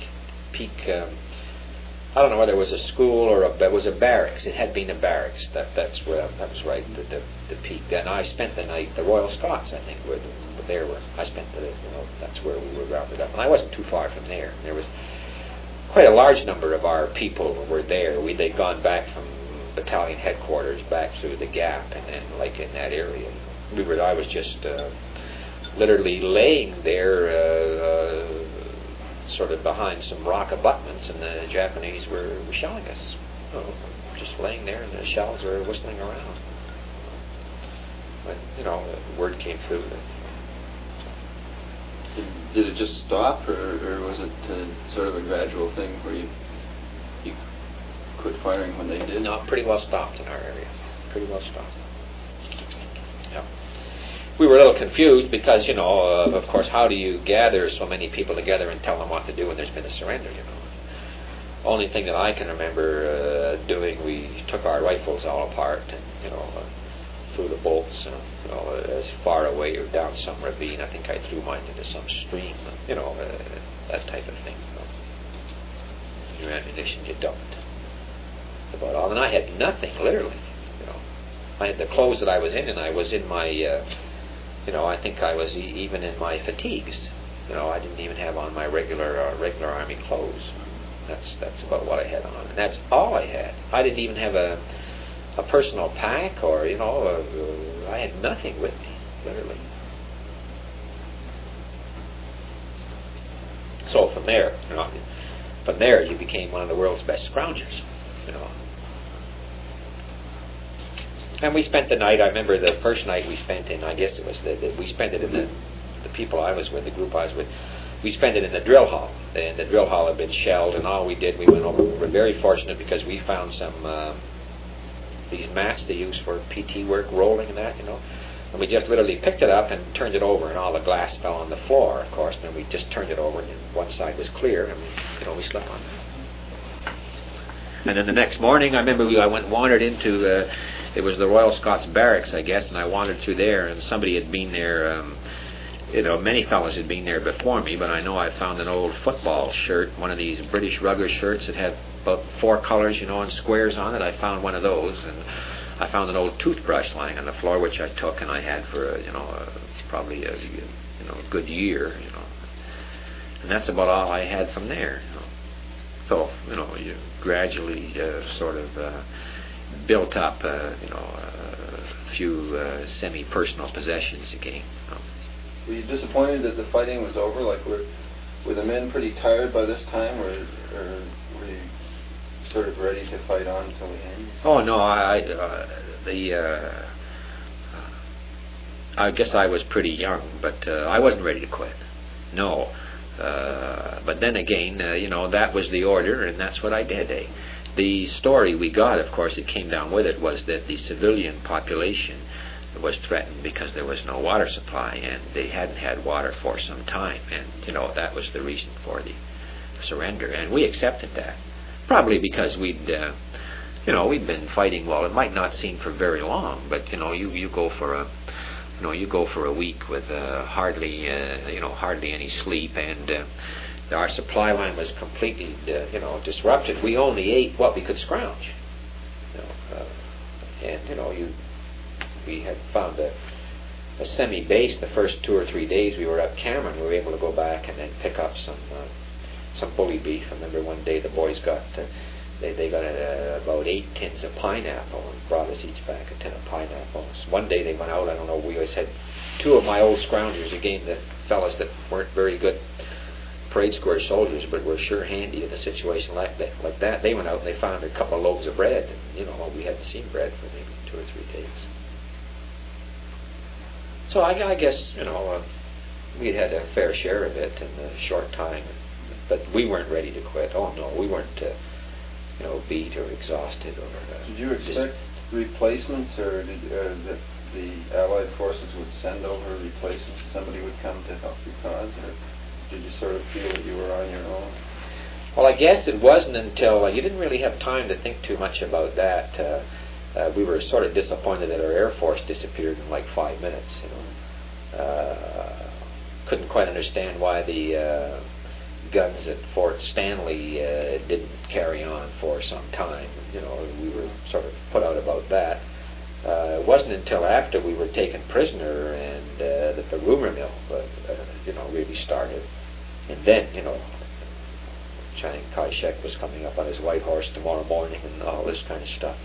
I don't know whether it was a school or it was a barracks. It had been a barracks. That's where that was right. The Peak. And I spent the night. The Royal Scots, I think, were there. I spent that's where we were rounded up, and I wasn't too far from there. There was quite a large number of our people were there. They'd gone back from battalion headquarters back through the Gap, and then like in that area. I was just literally laying there. Sort of behind some rock abutments, and the Japanese were shelling us. Just laying there, and the shells were whistling around. But word came through that. Did it just stop, or was it sort of a gradual thing where you quit firing when they did? No, pretty well stopped in our area. Pretty well stopped. Yeah. We were a little confused because, of course, how do you gather so many people together and tell them what to do when there's been a surrender, Only thing that I can remember doing, we took our rifles all apart and, threw the bolts, as far away or down some ravine. I think I threw mine into some stream, that type of thing. Your ammunition, you dumped. That's about all. And I had nothing, literally. I had the clothes that I was in, and I was in my... I think I was even in my fatigues. I didn't even have on my regular army clothes. That's about what I had on, and that's all I had. I didn't even have a personal pack, or I had nothing with me, literally. So from there, you became one of the world's best scroungers. And we spent the night. I remember the first night we spent in. I guess it was we spent it in the people I was with, the group I was with. We spent it in the drill hall, and the drill hall had been shelled. And all we did, we went over. We were very fortunate because we found some these mats they use for PT work, rolling and that, And we just literally picked it up and turned it over, and all the glass fell on the floor. Of course, then we just turned it over, and one side was clear, and we slept on it. And then the next morning, I remember I wandered into. It was the Royal Scots Barracks, I guess, and I wandered through there, and somebody had been there. Many fellows had been there before me, but I know I found an old football shirt, one of these British rugger shirts that had about 4 colors, and squares on it. I found one of those, and I found an old toothbrush lying on the floor, which I took, and I had for probably a good year, and that's about all I had from there. So you gradually sort of built up a few semi-personal possessions again. Were you disappointed that the fighting was over? Like, were the men pretty tired by this time, or were you sort of ready to fight on until the end? Oh no, I guess I was pretty young, but I wasn't ready to quit. No, but then again, that was the order, and that's what I did. The story we got, of course, it came down with it, was that the civilian population was threatened because there was no water supply, and they hadn't had water for some time, and that was the reason for the surrender, and we accepted that, probably because we'd been fighting. Well, it might not seem for very long, but you go for a week with hardly any sleep, and our supply line was completely disrupted. We only ate what we could scrounge, we had found a semi-base the first 2 or 3 days we were at Cameron. We were able to go back and then pick up some bully beef. I remember one day the boys got they got about 8 tins of pineapple and brought us each back a tin of pineapples. One day they went out, I don't know, we always had 2 of my old scroungers, again, the fellas that weren't very good parade square soldiers, but were sure handy in a situation like that. They went out and they found a couple of loaves of bread, and we hadn't seen bread for maybe 2 or 3 days. So I guess, we had a fair share of it in a short time, but we weren't ready to quit. Oh no, we weren't, beat or exhausted. Did you expect replacements, or did the Allied forces would send over replacements? Somebody would come to help your cause, or did you sort of feel that you were on your own? Well, I guess it wasn't until you didn't really have time to think too much about that. We were sort of disappointed that our Air Force disappeared in like 5 minutes. Couldn't quite understand why the guns at Fort Stanley didn't carry on for some time. We were sort of put out about that. It wasn't until after we were taken prisoner and that the rumor mill, really started. And then, Chiang Kai-shek was coming up on his white horse tomorrow morning and all this kind of stuff,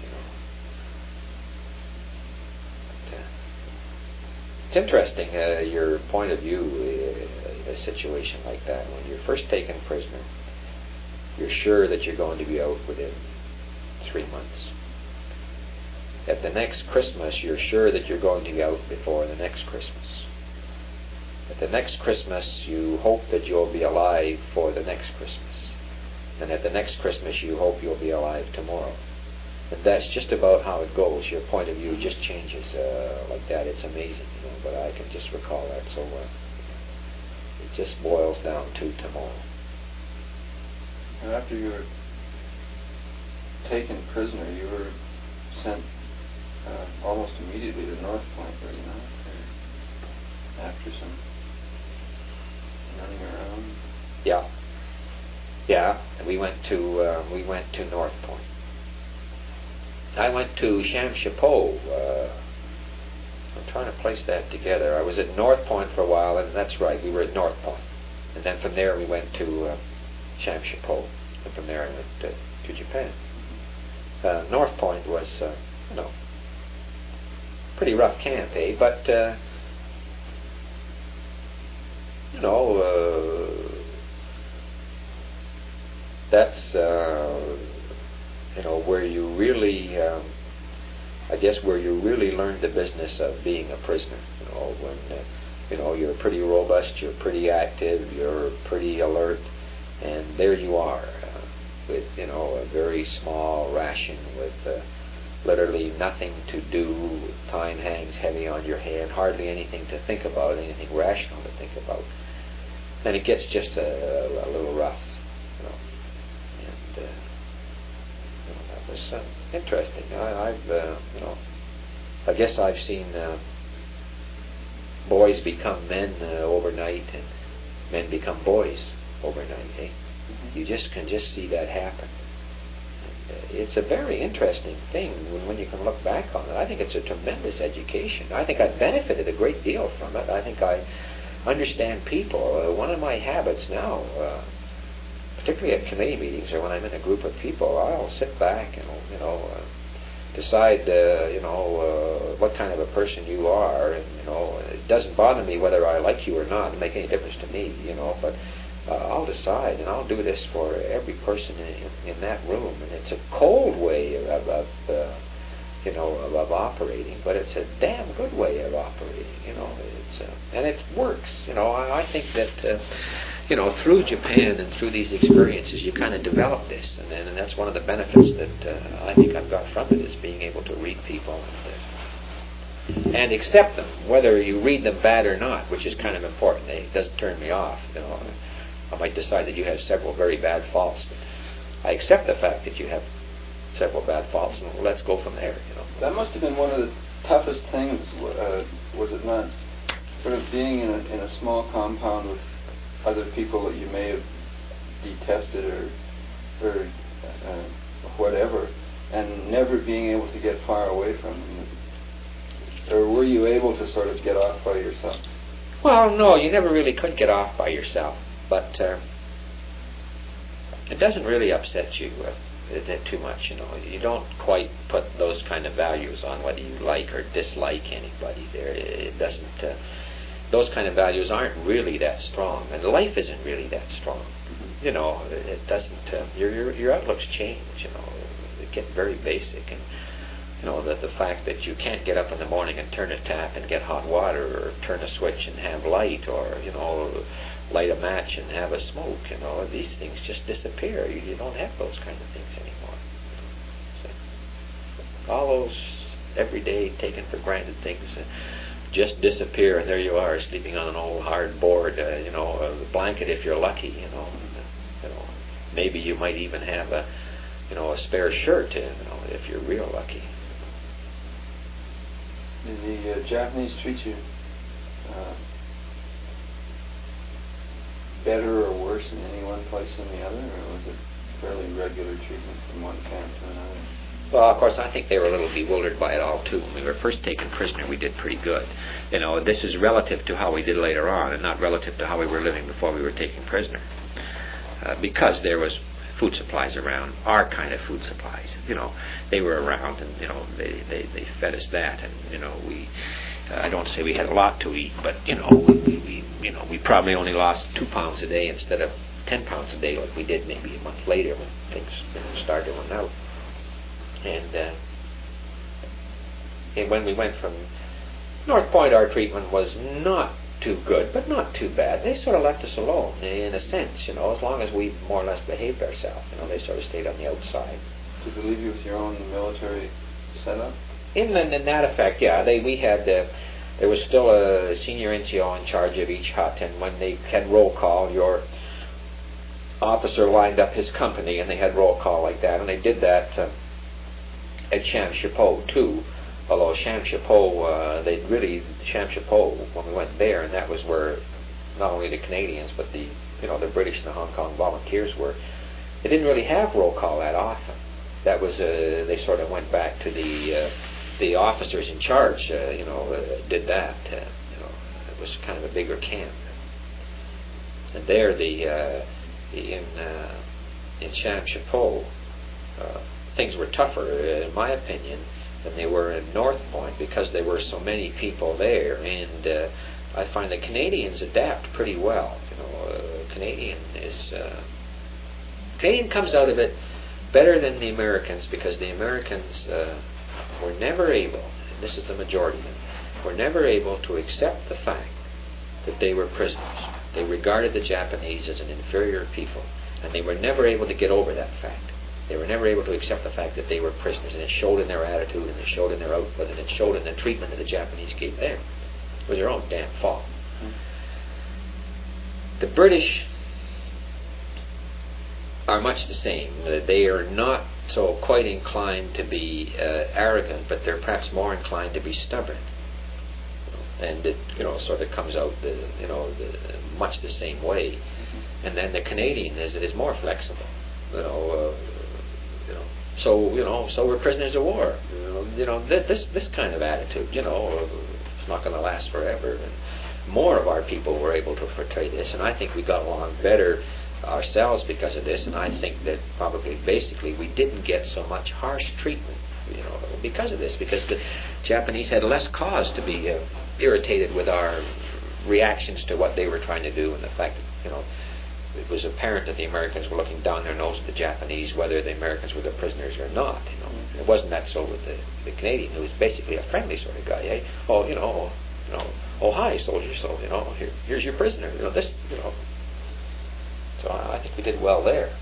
But, it's interesting, your point of view in a situation like that. When you're first taken prisoner, you're sure that you're going to be out within 3 months. At the next Christmas, you're sure that you're going to be out before the next Christmas. At the next Christmas, you hope that you'll be alive for the next Christmas. And at the next Christmas, you hope you'll be alive tomorrow. And that's just about how it goes. Your point of view just changes like that. It's amazing, but I can just recall that so well. It just boils down to tomorrow. And after you were taken prisoner, you were sent almost immediately to North Point, were you not? Or after some running around. Yeah. We went to North Point. I went to Shamshipo. I'm trying to place that together. I was at North Point for a while, and that's right, we were at North Point. And then from there we went to Shamshipo, and from there I went to Japan. North Point was, pretty rough camp, eh? But that's where you really, I guess, where you really learn the business of being a prisoner. When you're pretty robust, you're pretty active, you're pretty alert, and there you are with a very small ration with literally nothing to do. Time hangs heavy on your head, hardly anything to think about, anything rational to think about, and it gets just a little rough, and that was interesting. I guess I've seen boys become men overnight, and men become boys overnight. Eh? Mm-hmm. You can just see that happen. And, it's a very interesting thing when you can look back on it. I think it's a tremendous education. I think I benefited a great deal from it. I think I understand people. One of my habits now, particularly at committee meetings or when I'm in a group of people, I'll sit back and decide what kind of a person you are, and it doesn't bother me whether I like you or not. It doesn't make any difference to me, but I'll decide, and I'll do this for every person in that room. And it's a cold way of operating, but it's a damn good way of operating. And it works. I think that through Japan and through these experiences, you kind of develop this, and that's one of the benefits that I think I've got from it, is being able to read people and accept them, whether you read them bad or not, which is kind of important. It doesn't turn me off. I might decide that you have several very bad faults, but I accept the fact that you have several bad faults, and let's go from there. That must have been one of the toughest things, was it not? Sort of being in a small compound with other people that you may have detested or whatever, and never being able to get far away from them. Or were you able to sort of get off by yourself? Well, no, you never really could get off by yourself, but it doesn't really upset you too much. You don't quite put those kind of values on whether you like or dislike anybody there. It doesn't. Those kind of values aren't really that strong, and life isn't really that strong. Mm-hmm. It doesn't. Your outlooks change. They get very basic, and that the fact that you can't get up in the morning and turn a tap and get hot water, or turn a switch and have light, or light a match and have a smoke. These things just disappear. You don't have those kind of things anymore. So, all those everyday taken for granted things just disappear, and there you are, sleeping on an old hard board, a blanket if you're lucky. Maybe you might even have a spare shirt, if you're real lucky. Did the Japanese treat you better or worse in any one place than the other, or was it fairly regular treatment from one camp to another? Well, of course, I think they were a little bewildered by it all, too. When we were first taken prisoner, we did pretty good. This is relative to how we did later on, and not relative to how we were living before we were taken prisoner. Because there was food supplies around, our kind of food supplies. They were around, and, they fed us that. And, we, I don't say we had a lot to eat, but, we probably only lost 2 pounds a day instead of 10 pounds a day like we did maybe a month later when things started to run out. And when we went from North Point, our treatment was not too good, but not too bad. They sort of left us alone, in a sense, as long as we more or less behaved ourselves. They sort of stayed on the outside. Did they leave you with your own military setup? In that effect, yeah. We had there was still a senior NCO in charge of each hut, and when they had roll call, your officer lined up his company, and they had roll call like that, and they did that at Sham-Chipo too. Although Sham-Chipo, Sham-Chipo, when we went there, and that was where not only the Canadians but the British and the Hong Kong volunteers were. They didn't really have roll call that often. That was they sort of went back to the officers in charge. Did that. It was kind of a bigger camp. And there, in Sham-Chipo, things were tougher, in my opinion, than they were in North Point because there were so many people there, and I find the Canadians adapt pretty well. Canadian comes out of it better than the Americans because the Americans were never able, and this is the majority of them, were never able to accept the fact that they were prisoners. They regarded the Japanese as an inferior people, and they were never able to get over that fact. They were never able to accept the fact that they were prisoners, and it showed in their attitude, and it showed in their output, and it showed in the treatment that the Japanese gave them. It was their own damn fault. The British are much the same. They are not so quite inclined to be arrogant, but they're perhaps more inclined to be stubborn. And it, sort of comes out, much the same way. And then the Canadian is more flexible. So we're prisoners of war. This kind of attitude. It's not going to last forever. And more of our people were able to portray this, and I think we got along better ourselves because of this. And I think that probably, basically, we didn't get so much harsh treatment, because of this. Because the Japanese had less cause to be irritated with our reactions to what they were trying to do, and the fact that it was apparent that the Americans were looking down their nose at the Japanese, whether the Americans were the prisoners or not. It wasn't that so with the Canadian, who was basically a friendly sort of guy. Eh? Oh, hi, soldier. So here's your prisoner. So I think we did well there.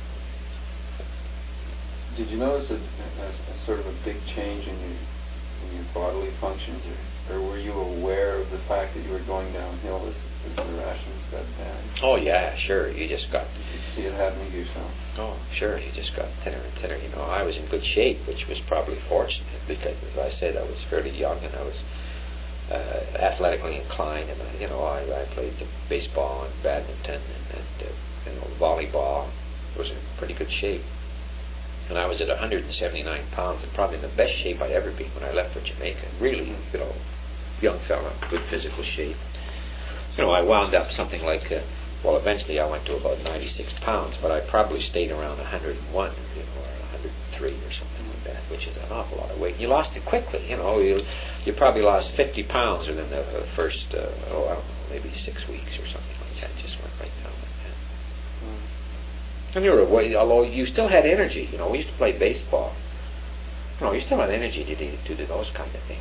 Did you notice a sort of a big change in your bodily functions, or were you aware of the fact that you were going downhill as the rations got bad? Oh yeah, sure. You just got. You could see it happening to yourself. Oh, sure. You just got thinner and thinner. I was in good shape, which was probably fortunate because, as I said, I was fairly young and I was athletically inclined, and I played baseball and badminton and volleyball. I was in pretty good shape. And I was at 179 pounds and probably in the best shape I'd ever been when I left for Jamaica. Really, young fella, good physical shape. I wound up something like, eventually I went to about 96 pounds, but I probably stayed around 101, or 103 or something like that, which is an awful lot of weight. And you lost it quickly, you probably lost 50 pounds within the first, maybe 6 weeks or something like that. It just went right down like that. And you were away, although you still had energy. We used to play baseball. You still had energy to do those kind of things.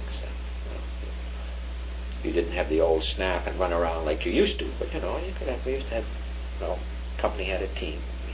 You didn't have the old snap and run around like you used to, but we used to have, company had a team. We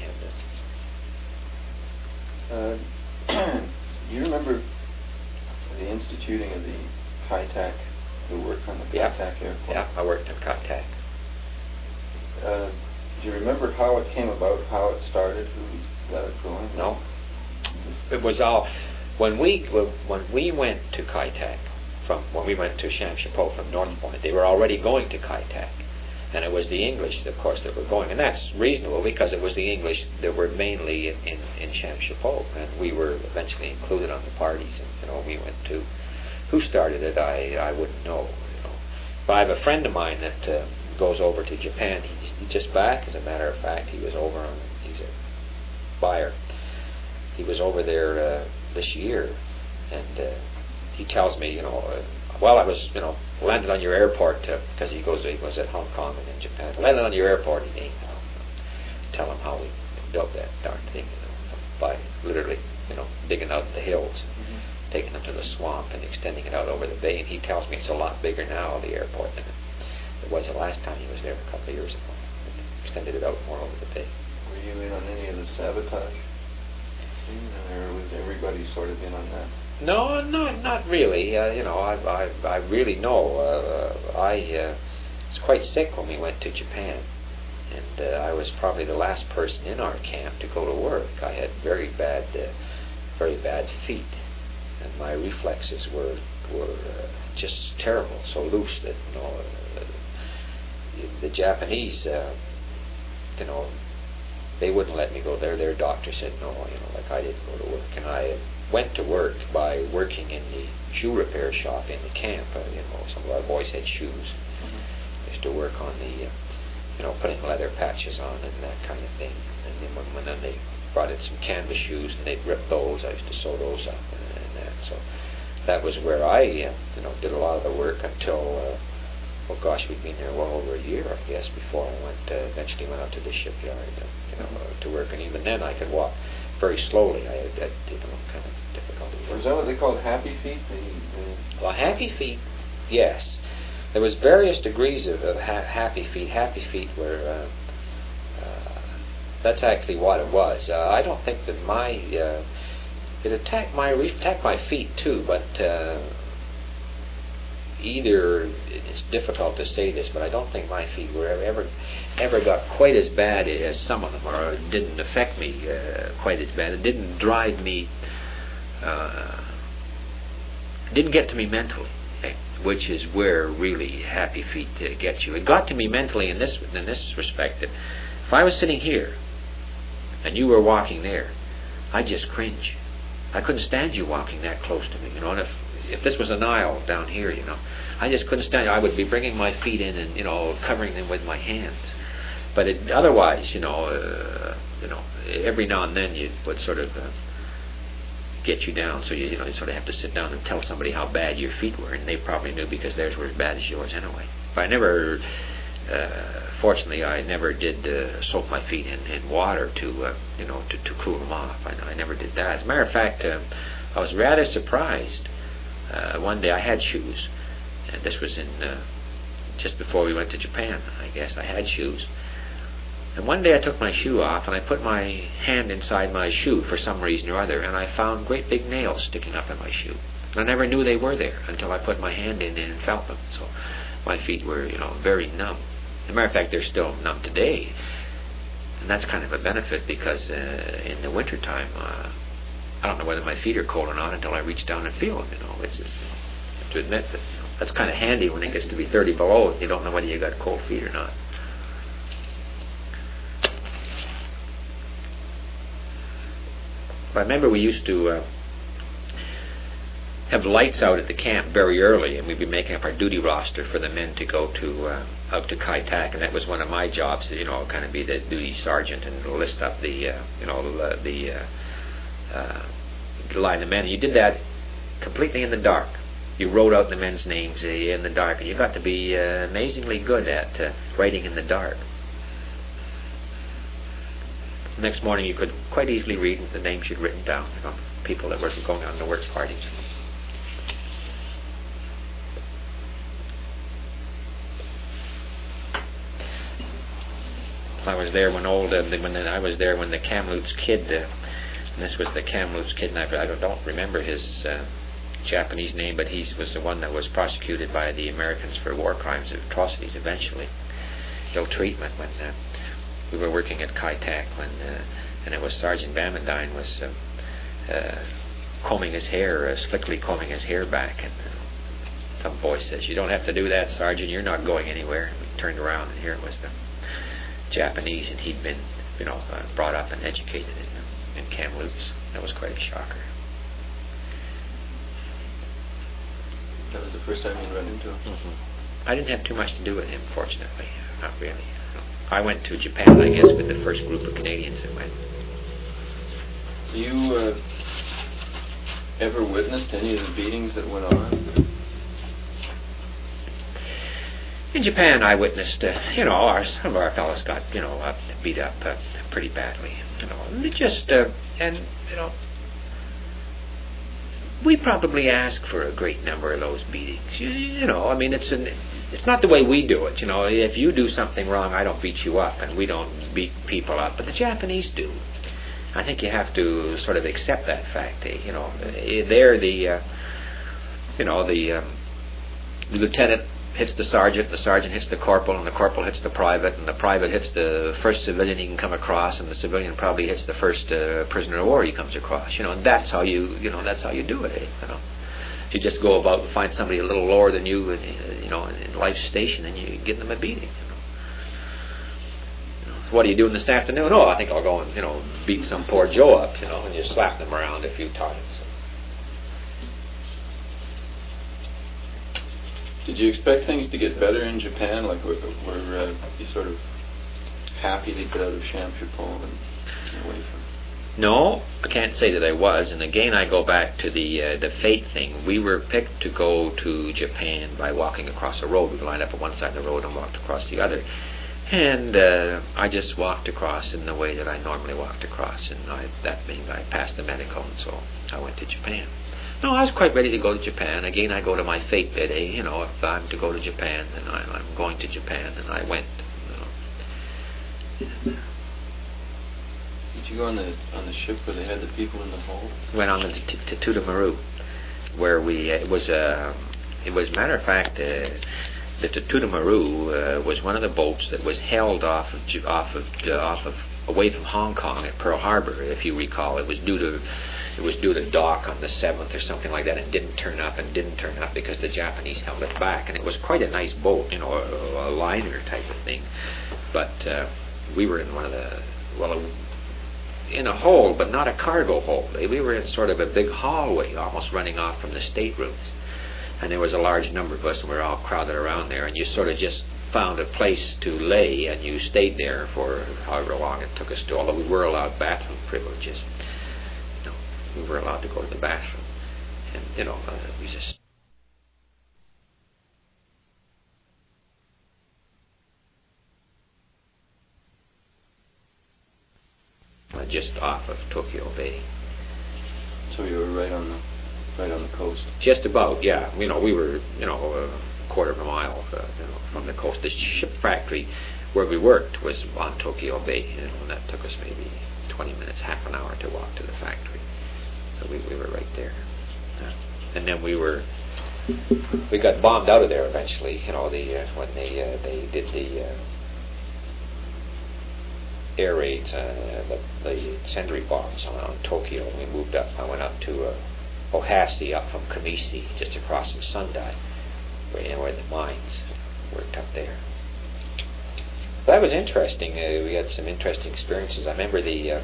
had this. Do you remember the instituting of the Kai-Tak, who worked on the Kai-Tak airport? Yeah, I worked on Kai-Tak. Do you remember how it came about, how it started, who got it going? No. It was all when we went to Kai Tak when we went to Sham Chapeau from North Point. They were already going to Kai Tak, and it was the English, of course, that were going, and that's reasonable because it was the English that were mainly in Sham Chapeau, and we were eventually included on the parties. And we went to. Who started it? I wouldn't know. But I have a friend of mine that goes over to Japan. He's just back, as a matter of fact. He's a buyer. He was over there this year, and he tells me, I was, landed on your airport, because he was at Hong Kong and in Japan. Landed on your airport, tell him how we built that darn thing, by literally, digging out the hills, taking them to the swamp and extending it out over the bay. And he tells me it's a lot bigger now, the airport, than it was the last time he was there a couple of years ago. Extended it out more over the bay. Were you in on any of the sabotage? Or was everybody sort of in on that? No, not really. I really know. I was quite sick when we went to Japan, and I was probably the last person in our camp to go to work. I had very bad feet, and my reflexes were just terrible, so loose that the Japanese, they wouldn't let me go there. Their doctor said no, like I didn't go to work, and I went to work by working in the shoe repair shop in the camp. Some of our boys had shoes. I used to work on the, putting leather patches on and that kind of thing. And then they brought in some canvas shoes, and they'd rip those. I used to sew those up and that. So that was where I, did a lot of the work until, we'd been there well over a year, I guess, before I eventually went out to the shipyard, to work. And even then, I could walk very slowly. I had kind of difficulty. Was that what they called happy feet? Well, happy feet, yes. There was various degrees of happy feet. Happy feet were, that's actually what it was. I don't think that it attacked my feet too, but either, it's difficult to say this, but I don't think my feet were ever got quite as bad as some of them, or it didn't affect me quite as bad. It didn't drive me, didn't get to me mentally, which is where really happy feet get you. It got to me mentally in this respect, that if I was sitting here and you were walking there, I'd just cringe. I couldn't stand you walking that close to me, and if this was an aisle down here, I just couldn't stand it. I would be bringing my feet in and, covering them with my hands. But otherwise, every now and then you would sort of get you down. So you sort of have to sit down and tell somebody how bad your feet were, and they probably knew because theirs were as bad as yours anyway. But I never, fortunately, I never did soak my feet in water to cool them off. I never did that. As a matter of fact, I was rather surprised. One day I had shoes, and this was in just before we went to Japan, I guess. I had shoes, and one day I took my shoe off and I put my hand inside my shoe for some reason or other, and I found great big nails sticking up in my shoe, and I never knew they were there until I put my hand in and felt them. So my feet were very numb. As a matter of fact, they're still numb today, and that's kind of a benefit because in the wintertime I don't know whether my feet are cold or not until I reach down and feel them. It's just, I have to admit that that's kind of handy when it gets to be 30 below. You don't know whether you got cold feet or not. But I remember we used to have lights out at the camp very early, and we'd be making up our duty roster for the men to go to out to Kai Tak, and that was one of my jobs to kind of be the duty sergeant and list up the line of men. You did that completely in the dark. You wrote out the men's names in the dark, and you got to be amazingly good at writing in the dark. Next morning you could quite easily read the names you'd written down, people that were going on the work parties. I was there when I was there when the Kamloops Kid, and this was the Kamloops Kid, and I don't remember his Japanese name, but he was the one that was prosecuted by the Americans for war crimes, atrocities eventually, ill treatment, when we were working at Kai Tak and it was Sergeant Bamandine was combing his hair, slickly combing his hair back, and some boy says, "You don't have to do that, Sergeant. You're not going anywhere." We turned around, and here it was the Japanese, and he'd been, brought up and educated in Kamloops. That was quite a shocker. That was the first time you'd run into him? Mm-hmm. I didn't have too much to do with him, fortunately. Not really. I went to Japan, I guess, with the first group of Canadians that went. You ever witnessed any of the beatings that went on? In Japan, I witnessed, some of our fellows got, beat up pretty badly. And it just, we probably ask for a great number of those beatings. It's not the way we do it. If you do something wrong, I don't beat you up, and we don't beat people up, but the Japanese do. I think you have to sort of accept that fact. They're the lieutenant hits the sergeant hits the corporal, and the corporal hits the private, and the private hits the first civilian he can come across, and the civilian probably hits the first prisoner of war he comes across. And that's how you do it. You just go about and find somebody a little lower than you, in life's station, and you give them a beating. So what are you doing this afternoon? Oh, I think I'll go and beat some poor Joe up, and you slap them around a few times. Did you expect things to get better in Japan? Like, were you sort of happy to get out of Shamshapong and away from? No, I can't say that I was. And again, I go back to the fate thing. We were picked to go to Japan by walking across a road. We lined up on one side of the road and walked across the other. And I just walked across in the way that I normally walked across. And that means I passed the medical, and so I went to Japan. No, I was quite ready to go to Japan. Again, I go to my fate bid. If I'm to go to Japan, then I'm going to Japan, and I went. Did you go on the ship where they had the people in the hold? Went on to Tutamaru, where it was matter of fact, the Tutamaru was one of the boats that was held off of away from Hong Kong at Pearl Harbor, if you recall. It was due to dock on the 7th or something like that, and didn't turn up because the Japanese held it back. And it was quite a nice boat, a liner type of thing. But we were in one of the, in a hold, but not a cargo hold. We were in sort of a big hallway, almost running off from the staterooms. And there was a large number of us, and we were all crowded around there, and you sort of just found a place to lay, and you stayed there for however long it took us to, although we were allowed bathroom privileges. We were allowed to go to the bathroom, and we just off of Tokyo Bay. So you were right on the coast. Just about, yeah. We were a quarter of a mile from the coast. The ship factory where we worked was on Tokyo Bay, and that took us maybe 20 minutes, half an hour to walk to the factory. So we were right there. And then we got bombed out of there eventually. When they did the air raids, the incendiary bombs on Tokyo. We moved up. I went up to Ohasi, up from Kamisi, just across from Sundai, where the mines worked up there. That was interesting. We had some interesting experiences. I remember the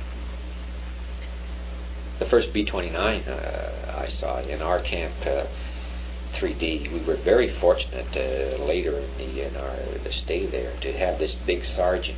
first B-29 I saw in our camp 3D. We were very fortunate later in the stay there to have this big sergeant,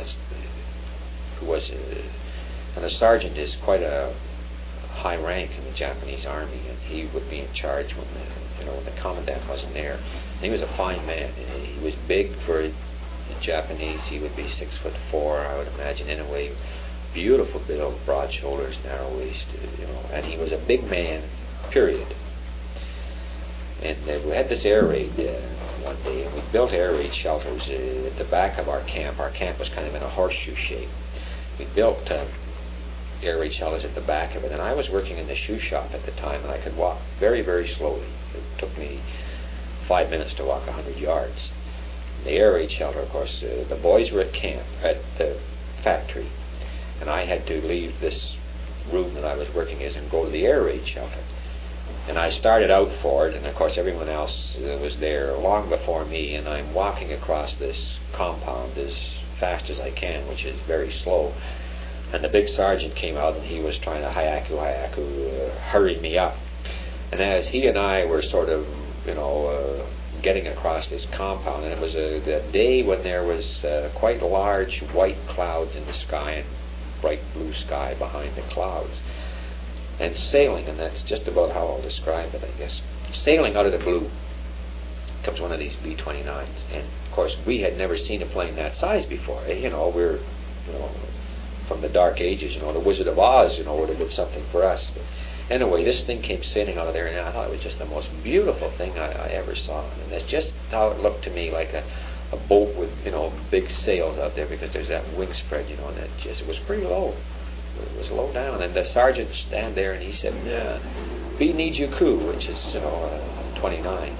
and the sergeant is quite a high rank in the Japanese army, and he would be in charge when the commandant wasn't there. And he was a fine man. He was big for the Japanese. He would be 6'4", I would imagine, in a way. Beautiful build, broad shoulders, narrow waist, and he was a big man, period. And we had this air raid one day, and we built air raid shelters at the back of our camp. Our camp was kind of in a horseshoe shape. We built air raid shelters at the back of it, and I was working in the shoe shop at the time, and I could walk very, very slowly. It took me 5 minutes to walk 100 yards. the air raid shelter, of course, the boys were at camp, at the factory, and I had to leave this room that I was working in and go to the air raid shelter. And I started out for it, and of course everyone else was there long before me, and I'm walking across this compound as fast as I can, which is very slow. And the big sergeant came out, and he was trying to hurry me up. And as he and I were sort of, getting across this compound, and it was a day when there was quite large white clouds in the sky and bright blue sky behind the clouds, and sailing, and that's just about how I'll describe it, I guess. Sailing out of the blue comes one of these B-29s, and of course we had never seen a plane that size before. We're from the dark ages, the Wizard of Oz, would have been something for us. But anyway, this thing came sailing out of there, and I thought it was just the most beautiful thing I ever saw. And that's just how it looked to me, like a boat with, big sails out there, because there's that wing spread, and it was pretty low. It was low down, and the sergeant stand there, and he said, "B needs you coup," which is, 29.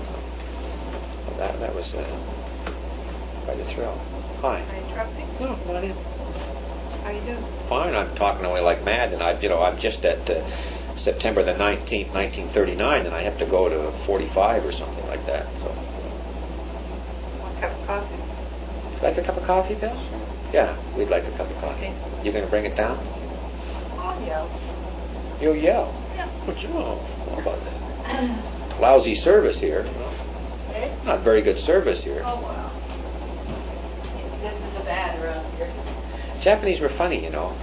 That was quite a thrill. Hi. Are you interrupting? No, not in. How you doing? Fine. I'm talking away like mad, and I'm just at September the 19th, 1939, and I have to go to 45 or something like that. So. Want a cup of coffee? Like a cup of coffee, Bill? Yeah, we'd like a cup of coffee. Okay. You going to bring it down? I'll yell. You'll yell? Yeah. How about that? Lousy service here. Eh? Not very good service here. Oh, wow. This is a bad around here. Japanese were funny,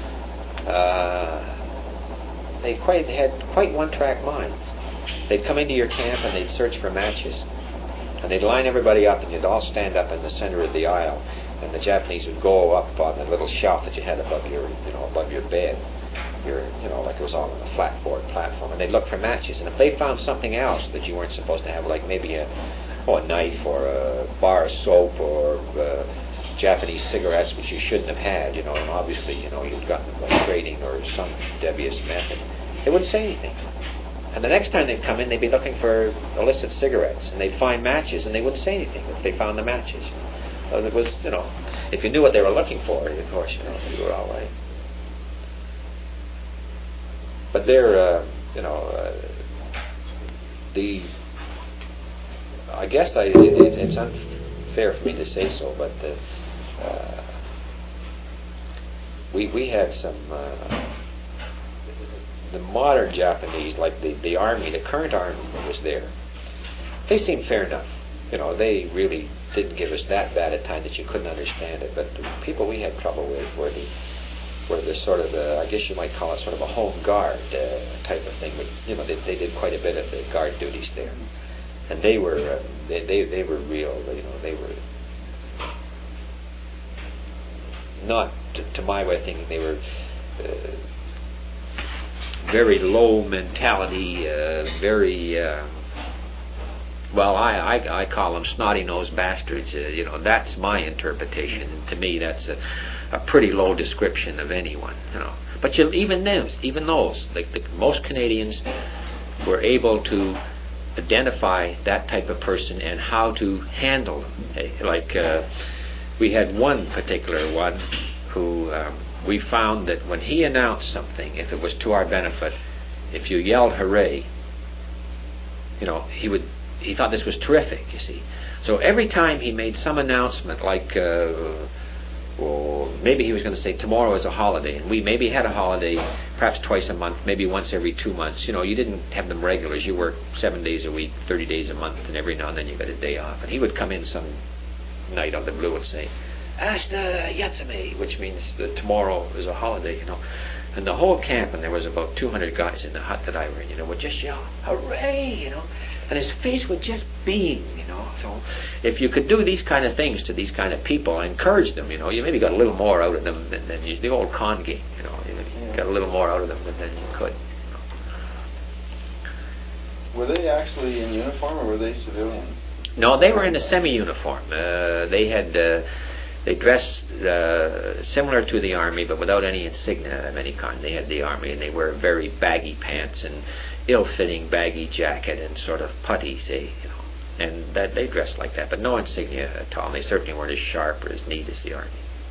They had quite one-track minds. They'd come into your camp and they'd search for matches, and they'd line everybody up, and you'd all stand up in the center of the aisle, and the Japanese would go up on the little shelf that you had above your bed, like it was all on a flat board platform, and they'd look for matches. And if they found something else that you weren't supposed to have, like maybe a knife or a bar of soap or Japanese cigarettes, which you shouldn't have had, and obviously, you'd gotten them by trading or some devious method, they wouldn't say anything. And the next time they'd come in, they'd be looking for illicit cigarettes, and they'd find matches, and they wouldn't say anything if they found the matches. So it was, if you knew what they were looking for, of course, you were all right. But they're, I guess it's unfair for me to say so, but we had some the modern Japanese, like the army, the current army that was there. They seemed fair enough. They really didn't give us that bad a time that you couldn't understand it. But the people we had trouble with were the sort of I guess you might call it sort of a home guard type of thing. But they did quite a bit of the guard duties there, and they were real. They were not to my way of thinking. They were very low mentality, very. Well, I call them snotty-nosed bastards. That's my interpretation, and to me, that's a pretty low description of anyone. But even those, like most Canadians, were able to identify that type of person and how to handle them. Like we had one particular one who we found that when he announced something, if it was to our benefit, if you yelled "hooray," he thought this was terrific, you see. So every time he made some announcement, like, maybe he was going to say tomorrow is a holiday, and we maybe had a holiday perhaps twice a month, maybe once every 2 months. You didn't have them regulars. You worked 7 days a week, 30 days a month, and every now and then you got a day off. And he would come in some night on the blue and say, "Asta Yatsume," which means that tomorrow is a holiday, And the whole camp, and there was about 200 guys in the hut that I were in, would just yell, "Hooray!" And his face would just beam, So if you could do these kind of things to these kind of people, encourage them, you maybe got a little more out of them than the old con game, You got a little more out of them than you could. Were they actually in uniform, or were they civilians? No, they were in a semi-uniform. They dressed similar to the army, but without any insignia of any kind. They had the army, and they wear very baggy pants and ill-fitting baggy jacket and sort of puttees, and that they dressed like that, but no insignia at all. And they certainly weren't as sharp or as neat as the Army.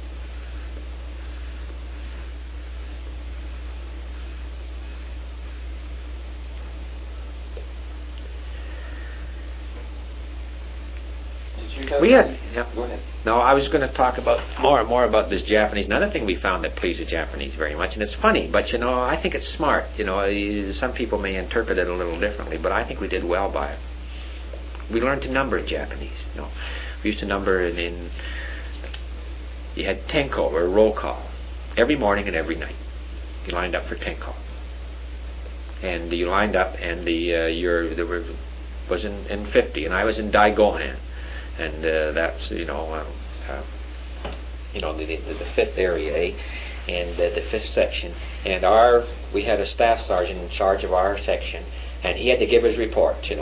We had, yeah. Go ahead. No, I was going to talk about more about this Japanese. Another thing we found that pleased the Japanese very much, and it's funny, but I think it's smart. Some people may interpret it a little differently, but I think we did well by it. We learned to number in Japanese. We used to number in you had tenko, or roll call, every morning and every night. You lined up for tenko, and you lined up, and was in 50, and I was in Daigohan. And that's the fifth area, and the fifth section. And we had a staff sergeant in charge of our section, and he had to give his report. We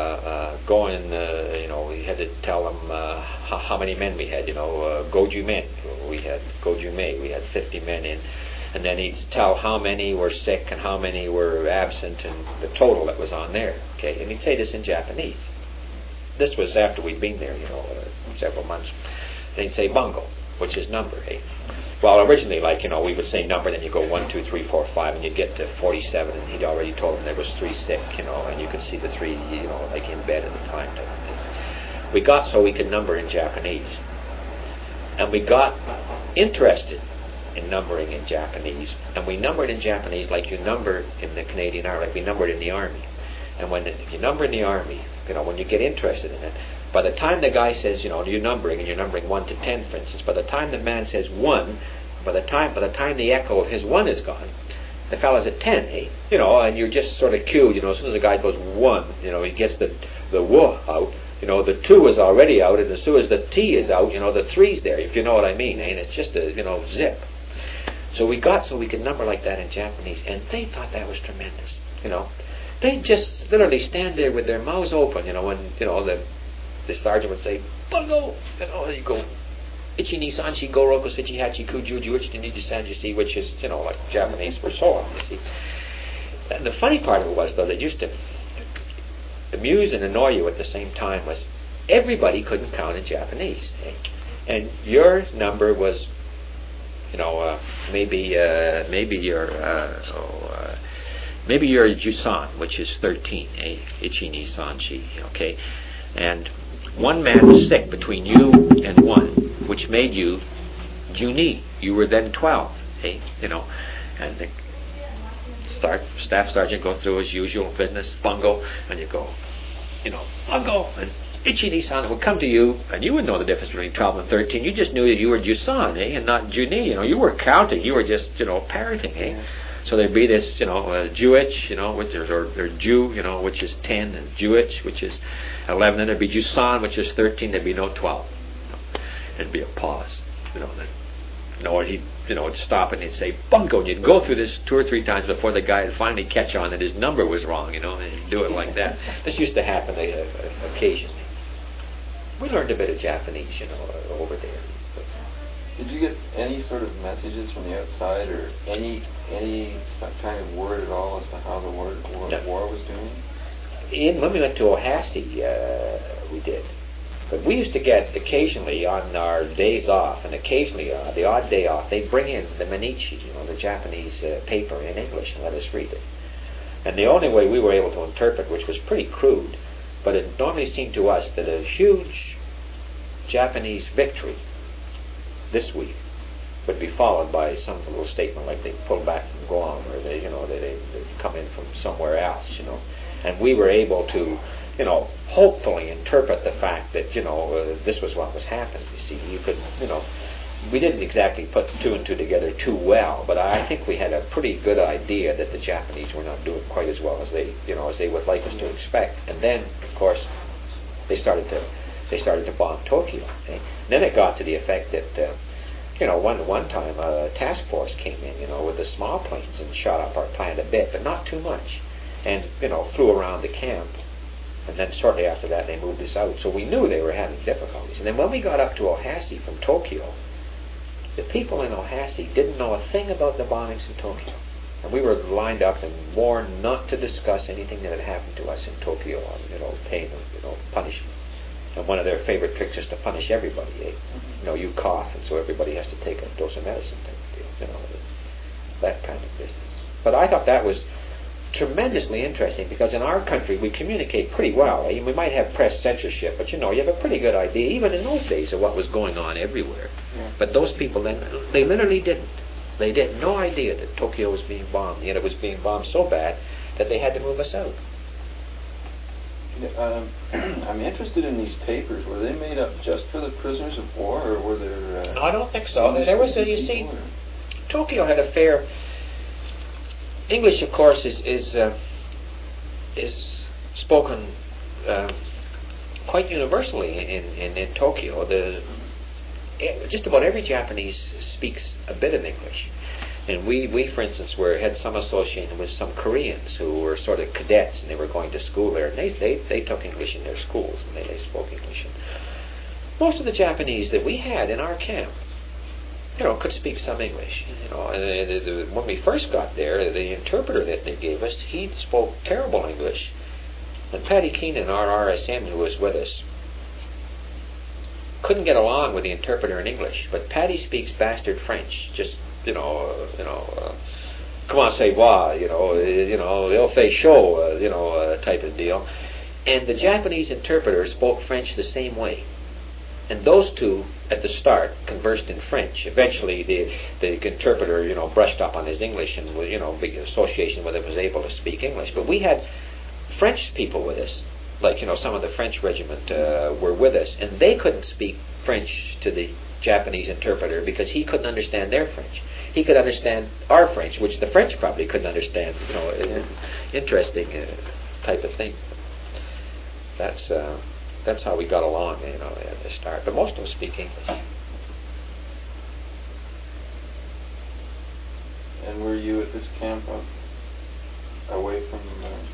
had to tell them how many men we had. Goju men. We had Goju Mei. We had 50 men in, and then he'd tell how many were sick and how many were absent, and the total that was on there. Okay, and he'd say this in Japanese. This was after we'd been there, several months. And he'd say bungo, which is number, Well, originally, we would say number, then you go 1, 2, 3, 4, 5, and you'd get to 47, and he'd already told them there was 3 sick, and you could see the 3, like in bed at the time type of thing. We got so we could number in Japanese. And we got interested in numbering in Japanese. And we numbered in Japanese like you number in the Canadian Army, like we numbered in the Army. And if you number in the Army, when you get interested in it, by the time the guy says, you're numbering, and you're numbering 1 to 10, for instance, by the time the man says 1, by the time the echo of his 1 is gone, the fellow's at 10, and you're just sort of cued, as soon as the guy goes 1, he gets the w out, the 2 is already out, and as soon as the t is out, the 3's there, if you know what I mean, and it's just a, zip. So we got so we could number like that in Japanese, and they thought that was tremendous, They'd just literally stand there with their mouths open, when, the sergeant would say, bungo, and you go, ichi, ni, sanshi, go, roku, sichi, hachi, kuju, uchi, ni, sanji, see, which is, like Japanese for so on, you see. And the funny part of it was, though, that used to amuse and annoy you at the same time was everybody couldn't count in Japanese. And your number was, maybe you're Jusan, which is 13, Ichi, ni, sanshi, okay? And one man was sick between you and 1, which made you Juni. You were then 12, and the staff sergeant go through his usual business, bungo, and you go, bungo, and Ichi, ni, san would come to you, and you wouldn't know the difference between 12 and 13. You just knew that you were Jusan, and not Juni. You were counting. You were just, parroting, So there'd be this, Juich, which is, or Ju, which is 10, and Juich, which is 11, and there'd be Jusan, which is 13. There'd be no 12. There'd be a pause, then, he'd stop and he'd say bungo, and you'd go through this 2 or 3 times before the guy would finally catch on that his number was wrong, and he'd do it like that. This used to happen occasionally. We learned a bit of Japanese, over there. Did you get any sort of messages from the outside, or any kind of word at all as to how the war was doing? When we went to Ohasi, we did. But we used to get occasionally on our days off, and occasionally the odd day off, they'd bring in the Mainichi, the Japanese paper in English, and let us read it. And the only way we were able to interpret, which was pretty crude, but it normally seemed to us that a huge Japanese victory this week would be followed by some little statement like they pulled back from Guam, or they come in from somewhere else, And we were able to, hopefully interpret the fact that, this was what was happening. You see, you could, we didn't exactly put 2 and 2 together too well, but I think we had a pretty good idea that the Japanese were not doing quite as well as they would like us to expect. And then, of course, they started to bomb Tokyo. Then it got to the effect that, one time a task force came in, with the small planes and shot up our plant a bit, but not too much, and flew around the camp. And then shortly after that, they moved us out. So we knew they were having difficulties. And then when we got up to Ohasi from Tokyo, the people in Ohasi didn't know a thing about the bombings in Tokyo. And we were lined up and warned not to discuss anything that had happened to us in Tokyo on, pain or, punishment. And one of their favorite tricks is to punish everybody. You cough, and so everybody has to take a dose of medicine type of deal, that kind of business. But I thought that was tremendously interesting, because in our country we communicate pretty well. We might have press censorship, but you have a pretty good idea, even in those days, of what was going on everywhere. Yeah. But those people then, they literally didn't. They had no idea that Tokyo was being bombed, yet it was being bombed so bad that they had to move us out. I'm interested in these papers. Were they made up just for the prisoners of war, or were there... No, I don't think so. There was you see, Tokyo had a fair... English, of course, is spoken quite universally in Tokyo. Just about every Japanese speaks a bit of English. And we for instance, had some association with some Koreans who were sort of cadets, and they were going to school there. And they took English in their schools, and they spoke English. And most of the Japanese that we had in our camp, could speak some English. And when we first got there, the interpreter that they gave us, he spoke terrible English. And Paddy Keenan, our RSM, who was with us, couldn't get along with the interpreter in English. But Paddy speaks bastard French, just comment ça va, il fait chaud, type of deal. And the Japanese interpreter spoke French the same way. And those two, at the start, conversed in French. Eventually, the interpreter, brushed up on his English, and big association with it, was able to speak English. But we had French people with us, like some of the French regiment were with us, and they couldn't speak French to the Japanese interpreter because he couldn't understand their French. He could understand our French, which the French probably couldn't understand. Interesting type of thing. That's how we got along, at the start. But most of them speak English. And were you at this camp away from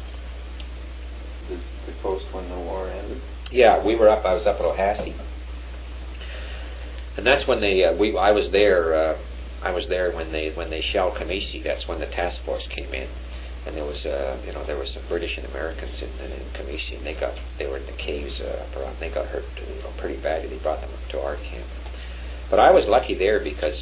the coast when the war ended? Yeah, I was up at Lhasa. And that's when I was there. I was there when they shelled Kamisi. That's when the task force came in, and there was there were some British and Americans in Kamisi, and they were in the caves up around. They got hurt pretty badly. They brought them up to our camp. But I was lucky there because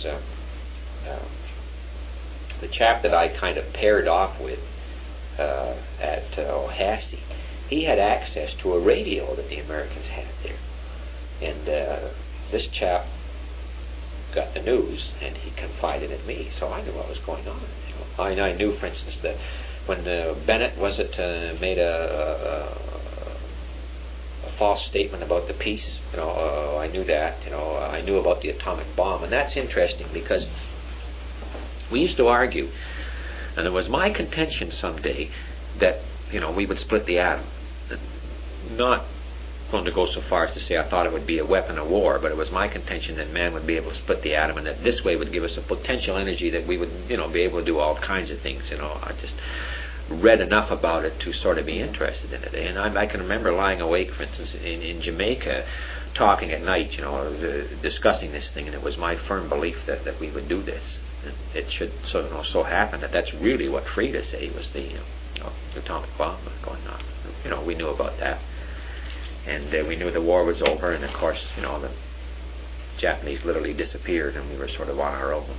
the chap that I kind of paired off with at Lhasa, he had access to a radio that the Americans had there, and this chap got the news, and he confided in me, so I knew what was going on. I knew, for instance, that when Bennett made a false statement about the peace, I knew that. I knew about the atomic bomb, and that's interesting because we used to argue, and it was my contention someday that we would split the atom. Not going to go so far as to say I thought it would be a weapon of war, but it was my contention that man would be able to split the atom, and that this way would give us a potential energy that we would, be able to do all kinds of things. I just read enough about it to sort of be interested in it. And I can remember lying awake, for instance, in Jamaica, talking at night, discussing this thing, and it was my firm belief that we would do this. And it should so happen that that's really what freed us. Was the atomic bomb going on. We knew about that. And we knew the war was over, and of course, the Japanese literally disappeared, and we were sort of on our own.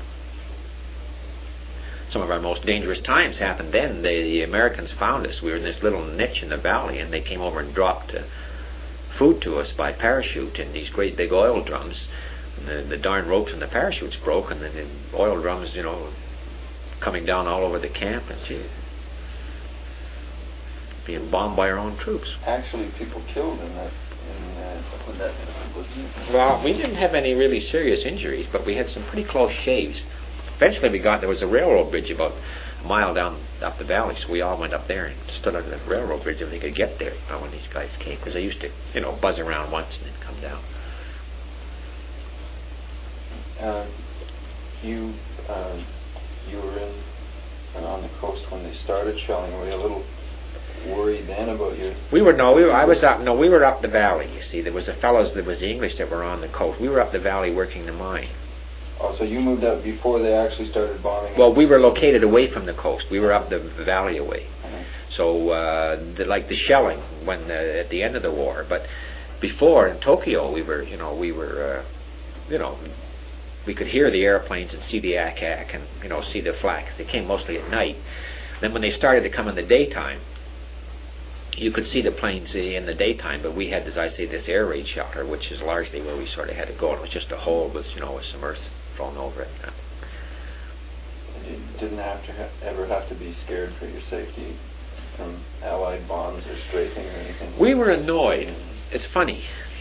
Some of our most dangerous times happened then. The Americans found us. We were in this little niche in the valley, and they came over and dropped food to us by parachute in these great big oil drums. And the darn ropes and the parachutes broke, and then the oil drums, coming down all over the camp, and being bombed by our own troops. Actually, people killed in that wasn't it? Well, we didn't have any really serious injuries, but we had some pretty close shaves. Eventually there was a railroad bridge about a mile down up the valley, so we all went up there and stood under the railroad bridge if they could get there when these guys came, because they used to, buzz around once and then come down. You were on the coast when they started shelling. Were you a little worried then about your... We were up the valley, you see. There was the fellows that was the English that were on the coast. We were up the valley working the mine. Oh, so you moved out before they actually started bombing? Well, we were located away from the coast. We were up the valley away. Uh-huh. So, like the shelling when at the end of the war. But before in Tokyo, we could hear the airplanes and see the ack-ack and see the flak. They came mostly at night. Then when they started to come in the daytime, you could see the planes in the daytime, but we had, as I say, this air raid shelter, which is largely where we sort of had to go. It was just a hole with some earth thrown over it. You didn't ever have to be scared for your safety from Allied bombs or strafing or anything? We were annoyed. It's funny,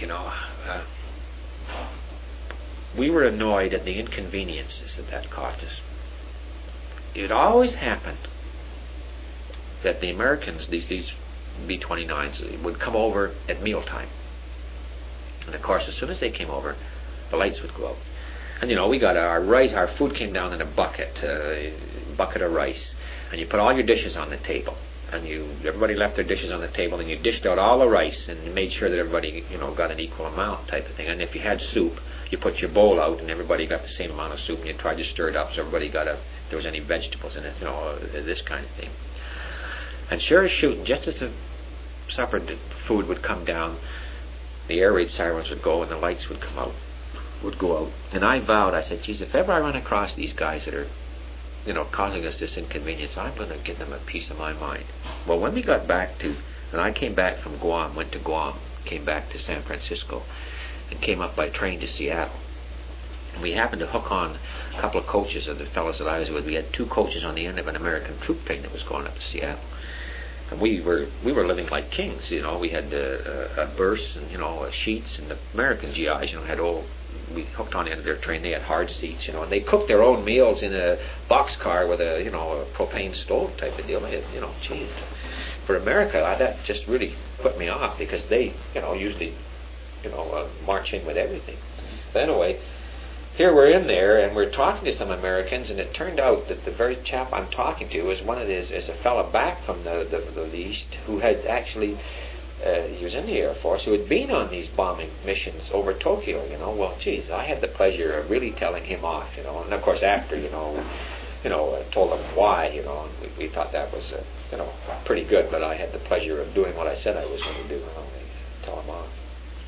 we were annoyed at the inconveniences that caused us. It always happened that the Americans, these B-29s, would come over at mealtime. And of course, as soon as they came over, the lights would go out. And we got our rice, our food came down in a bucket of rice, and you put all your dishes on the table. And everybody left their dishes on the table, and you dished out all the rice, and you made sure that everybody, got an equal amount, type of thing. And if you had soup, you put your bowl out, and everybody got the same amount of soup, and you tried to stir it up so everybody got if there was any vegetables in it, this kind of thing. And sure as shooting, just as the supper food would come down, the air raid sirens would go and the lights would go out. And I vowed, I said, geez, if ever I run across these guys that are, causing us this inconvenience, I'm going to give them a piece of my mind. Well, when we got back and I came back from Guam, went to Guam, came back to San Francisco, and came up by train to Seattle. And we happened to hook on a couple of coaches of the fellows that I was with. We had 2 coaches on the end of an American troop train that was going up to Seattle. And we were living like kings, We had a berths and sheets, and the American GIs, we hooked on the end of their train. They had hard seats, and they cooked their own meals in a boxcar with a a propane stove type of deal. Gee, for America, that just really put me off because they usually march in with everything. But anyway, here we're in there, and we're talking to some Americans, and it turned out that the very chap I'm talking to is is a fellow back from the East who had actually, he was in the Air Force, who had been on these bombing missions over Tokyo, Well, geez, I had the pleasure of really telling him off, And of course, after, told him why, and we thought that was, pretty good, but I had the pleasure of doing what I said I was going to do, tell him off.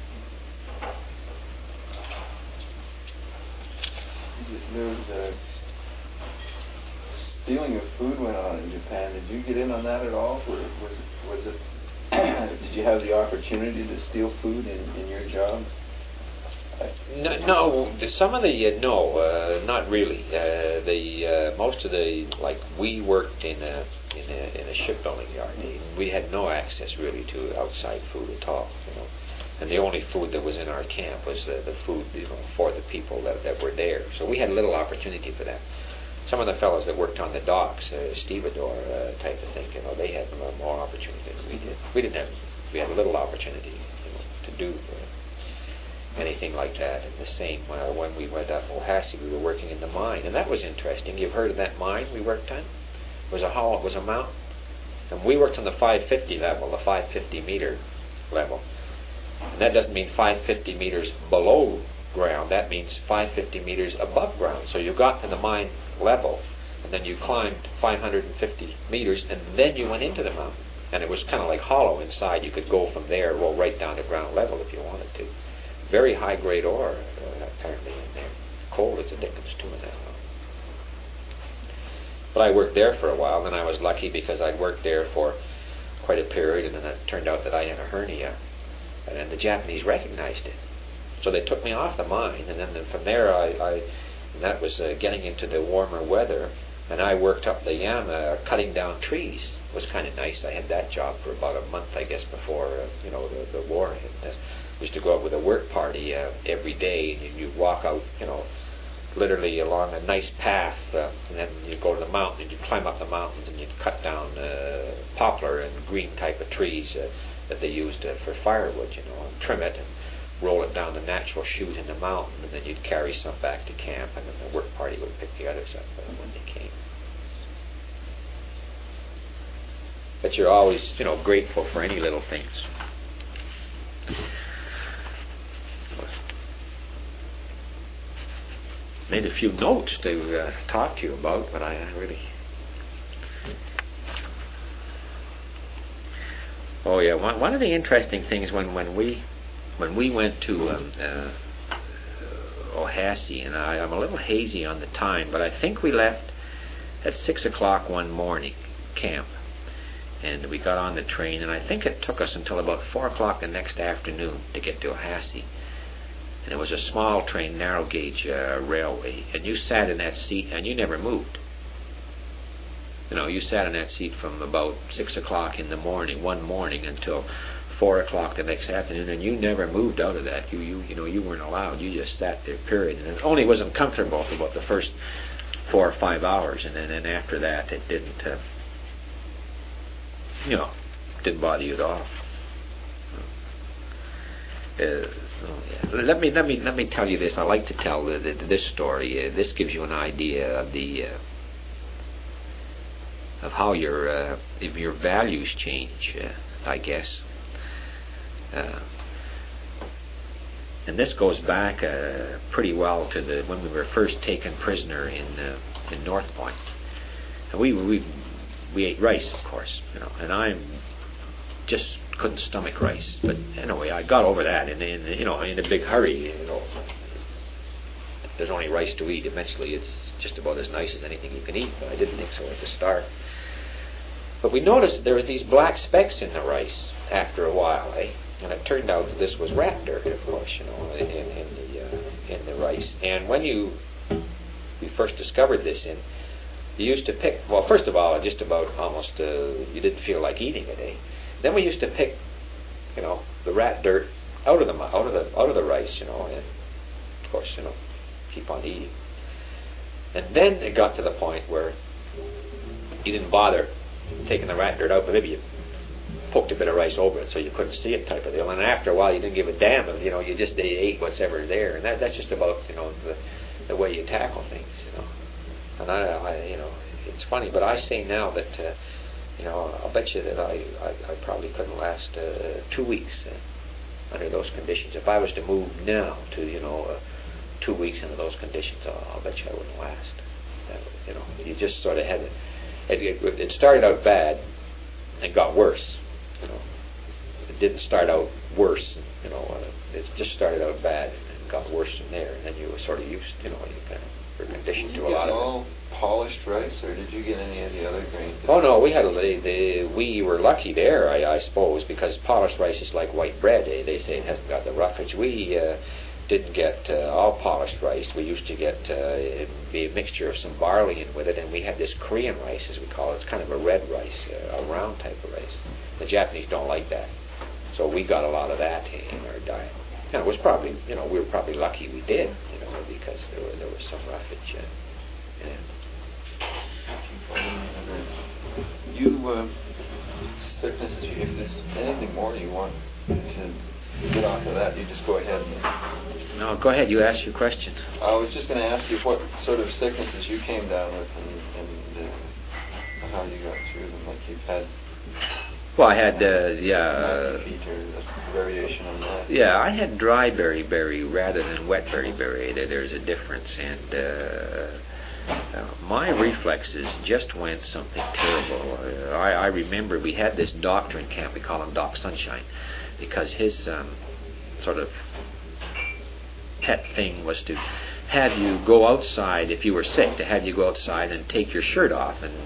There was stealing of food went on in Japan. Did you get in on that at all? Was it? Did you have the opportunity to steal food in your job? No, some of the not really. Most of we worked in a shipbuilding yard. We had no access really to outside food at all. And the only food that was in our camp was the food, for the people that were there. So we had little opportunity for that. Some of the fellows that worked on the docks, stevedore type of thing, they had more opportunity than we did. We had little opportunity, to do anything like that. And the same when we went up Ohasi, we were working in the mine, and that was interesting. You've heard of that mine we worked on? It was a mountain, and we worked on the 550 level, the 550 meter level. And that doesn't mean 550 meters below ground. That means 550 meters above ground. So you got to the mine level, and then you climbed 550 meters, and then you went into the mountain. And it was kind of like hollow inside. You could go from there, roll right down to ground level if you wanted to. Very high-grade ore, apparently, in there. Coal is the dickens too in that one. But I worked there for a while, and I was lucky because I'd worked there for quite a period, and then it turned out that I had a hernia. And the Japanese recognized it. So they took me off the mine, and then from there and that was getting into the warmer weather, and I worked up the Yama cutting down trees. It was kind of nice. I had that job for about a month, I guess, before the war hit. We used to go out with a work party every day, and you'd walk out, literally along a nice path, and then you'd go to the mountain, and you'd climb up the mountains, and you'd cut down poplar and green type of trees that they used for firewood, and trim it and roll it down the natural chute in the mountain, and then you'd carry some back to camp, and then the work party would pick the others up when they came. But you're always, grateful for any little things. made a few notes to talk to you about, but I really... Oh yeah, one of the interesting things when we went to Ohasee, and I'm a little hazy on the time, but I think we left at 6 o'clock one morning, camp, and we got on the train, and I think it took us until about 4 o'clock the next afternoon to get to Ohasee. And it was a small train, narrow gauge railway, and you sat in that seat and you never moved. You know, you sat in that seat from about 6 o'clock in the morning, one morning, until 4 o'clock the next afternoon, and you never moved out of that. You weren't allowed. You just sat there, period. And it only was uncomfortable for about the first 4 or 5 hours, and then after that, it didn't, didn't bother you at all. Let me tell you this. I like to tell this story. This gives you an idea of of how your values change, I guess. And this goes back pretty well to when we were first taken prisoner in North Point. And we ate rice, of course, and I just couldn't stomach rice. But anyway, I got over that in a big hurry. There's only rice to eat. Eventually, it's just about as nice as anything you can eat. But I didn't think so at the start. But we noticed there was these black specks in the rice after a while, and it turned out that this was rat dirt, of course, in the rice. And when we first discovered this you used to pick. Well, first of all, just about almost you didn't feel like eating it, Then we used to pick, the rat dirt out of the rice, and of course, keep on eating. And then it got to the point where you didn't bother taking the rat dirt out, but maybe you poked a bit of rice over it so you couldn't see it, type of deal. And after a while, you didn't give a damn if you just ate whatever there, and that's just about the way you tackle things, And I it's funny, but I say now that. I'll bet you that I probably couldn't last 2 weeks under those conditions. If I was to move now to 2 weeks under those conditions, I'll bet you I wouldn't last. You just sort of had it. It started out bad and got worse. It didn't start out worse. It just started out bad and got worse from there. And then you were sort of used. You kind of were conditioned to a lot of it. All polished rice, or did you get any of the other grains? Oh no, we were lucky there, I suppose, because polished rice is like white bread. They say it hasn't got the roughage. We didn't get all polished rice. We used to get a mixture of some barley in with it, and we had this Korean rice, as we call it. It's kind of a red rice, a round type of rice. The Japanese don't like that, so we got a lot of that in our diet. And it was probably, we were probably lucky we did, because there was some roughage. Sicknesses, if there's anything more you want to get off of that, you just go ahead. No, go ahead. You ask your question. I was just going to ask you what sort of sicknesses you came down with and how you got through them, like you've had. Well, I had, variation on that. Yeah, I had dry beriberi rather than wet beriberi. There's a difference, and my reflexes just went something terrible. I remember we had this doctor in camp. We call him Doc Sunshine, because his sort of pet thing was to have you go outside if you were sick, to have you go outside and take your shirt off and,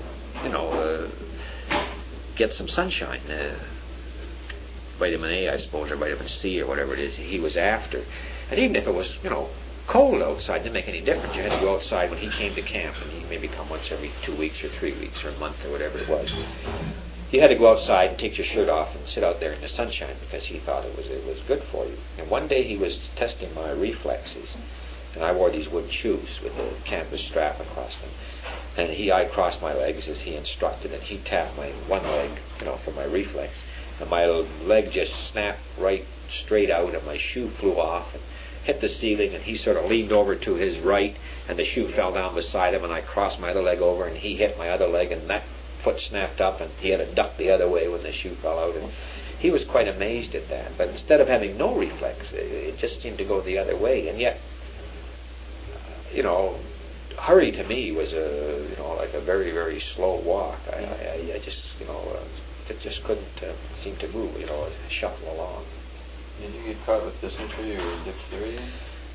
get some sunshine. Vitamin A, I suppose, or vitamin C, or whatever it is he was after. And even if it was, cold outside, didn't make any difference. You had to go outside when he came to camp, and he maybe come once every 2 weeks or 3 weeks or a month or whatever it was. You had to go outside and take your shirt off and sit out there in the sunshine because he thought it was good for you. And one day he was testing my reflexes, and I wore these wooden shoes with a canvas strap across them. And I crossed my legs as he instructed, and he tapped my one leg, for my reflex. And my leg just snapped right straight out, and my shoe flew off and hit the ceiling, and he sort of leaned over to his right, and the shoe fell down beside him, and I crossed my other leg over, and he hit my other leg, and that foot snapped up, and he had to duck the other way when the shoe fell out. And he was quite amazed at that. But instead of having no reflex, it just seemed to go the other way. And yet, hurry to me was like a very, very slow walk. I just, it just couldn't seem to move, shuffle along. Did you get caught with dysentery or diphtheria?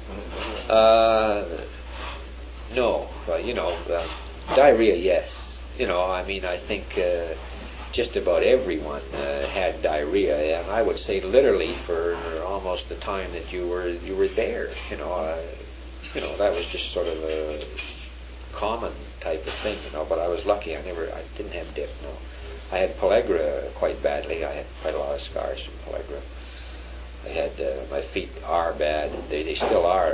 No, but diarrhea, yes. I think just about everyone had diarrhea, and I would say literally for almost the time that you were there. That was just sort of a common type of thing. But I was lucky. I didn't have dip. No, I had pellagra quite badly. I had quite a lot of scars from pellagra. I had my feet are bad. They still are.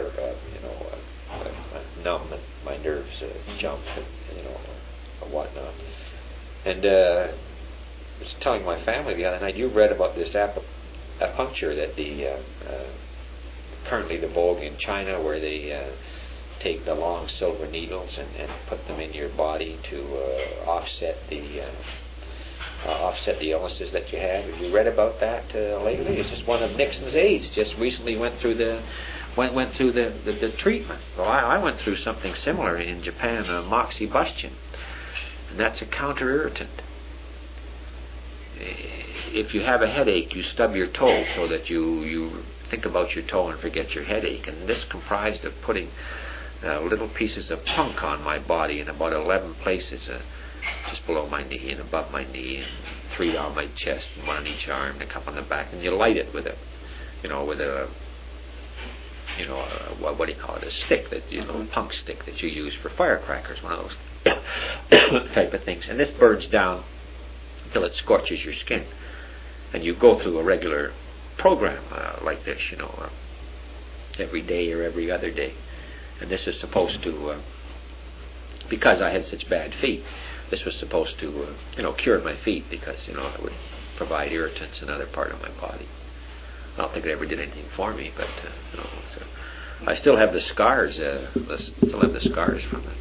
Numb, and my nerves jump, and whatnot. And I was telling my family the other night. You read about this acupuncture that currently the vogue in China, where they take the long silver needles and put them in your body to offset the illnesses that you have. Have you read about that lately? It's just one of Nixon's aides just recently went through the treatment. Well, I went through something similar in Japan, moxibustion, and that's a counter-irritant. If you have a headache, you stub your toe so that you think about your toe and forget your headache. And this comprised of putting little pieces of punk on my body in about 11 places, just below my knee and above my knee, and 3 on my chest, and 1 on each arm, and a couple on the back. And you light it with a what do you call it? A stick that a punk stick that you use for firecrackers, one of those type of things. And this burns down until it scorches your skin. And you go through a regular program like this, every day or every other day. And this is supposed to, because I had such bad feet, this was supposed to, cure my feet, because it would provide irritants in another part of my body. I don't think it ever did anything for me, but so I still have the scars. Still have the scars from it.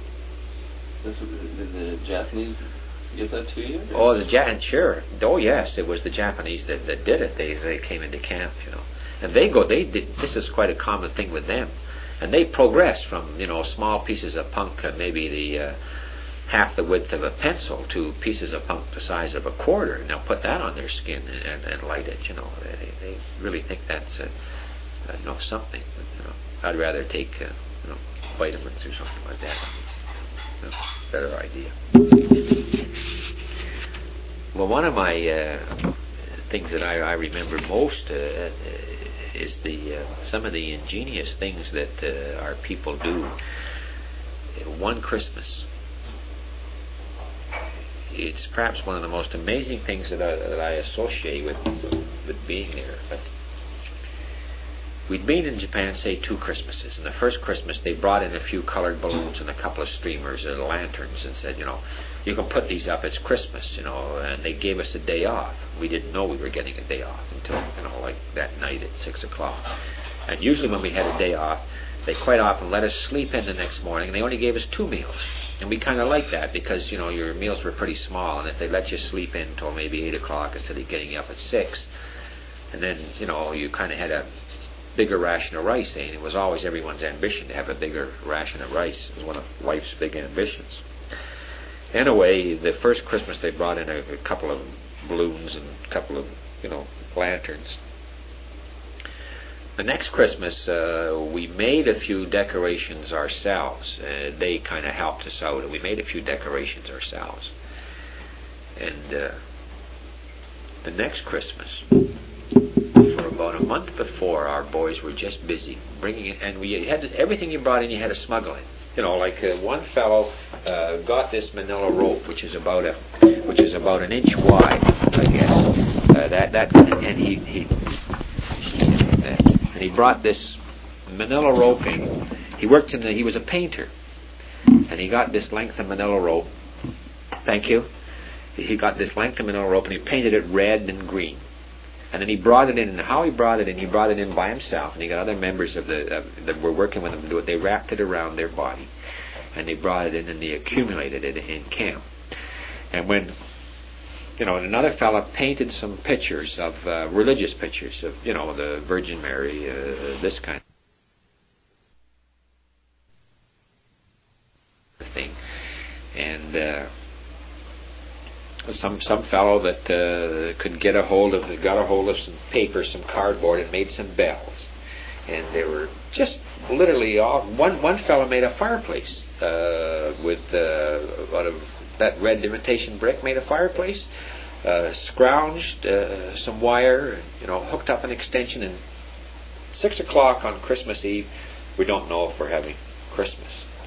Did the Japanese give that to you? Oh, sure. Oh, yes, it was the Japanese that did it. They came into camp, and this is quite a common thing with them, and they progressed from small pieces of punk, maybe the half the width of a pencil, to pieces of punk the size of a quarter, and they'll put that on their skin and light it. They really think that's something. But, I'd rather take vitamins or something like that. Better idea. Well, one of my things that I remember most is some of the ingenious things that our people do. One Christmas, it's perhaps one of the most amazing things that I associate with being there. But we'd been in Japan, say, 2 Christmases, and the first Christmas they brought in a few colored balloons and a couple of streamers and lanterns and said, you can put these up, it's Christmas, and they gave us a day off. We didn't know we were getting a day off until, like that night at 6 o'clock. And usually when we had a day off, they quite often let us sleep in the next morning, and they only gave us 2 meals. And we kind of liked that because, your meals were pretty small, and if they let you sleep in until maybe 8 o'clock instead of getting you up at 6, and then, you kind of had a bigger ration of rice, and it was always everyone's ambition to have a bigger ration of rice. It was one of life's big ambitions. Anyway, the first Christmas they brought in a couple of balloons and a couple of, lanterns. The next Christmas, we made a few decorations ourselves. They kind of helped us out, and we made a few decorations ourselves. And the next Christmas, for about a month before, our boys were just busy bringing it, and we had everything you brought in, you had to smuggle in. One fellow got this manila rope, which is about an inch wide, I guess. And he brought this manila rope in. He was a painter, and he got this length of manila rope. Thank you. He got this length of manila rope, and he painted it red and green. And then he brought it in, and how he brought it in by himself, and he got other members that were working with him to do it. They wrapped it around their body, and they brought it in, and they accumulated it in camp. And when, another fella painted some pictures of, religious pictures of, the Virgin Mary, this kind. thing. And some fellow that got a hold of some paper, some cardboard, and made some bells. And they were just literally all. One fellow made a fireplace with out of that red imitation brick. Made a fireplace, scrounged some wire, hooked up an extension, and 6 o'clock on Christmas Eve. We don't know if we're having Christmas.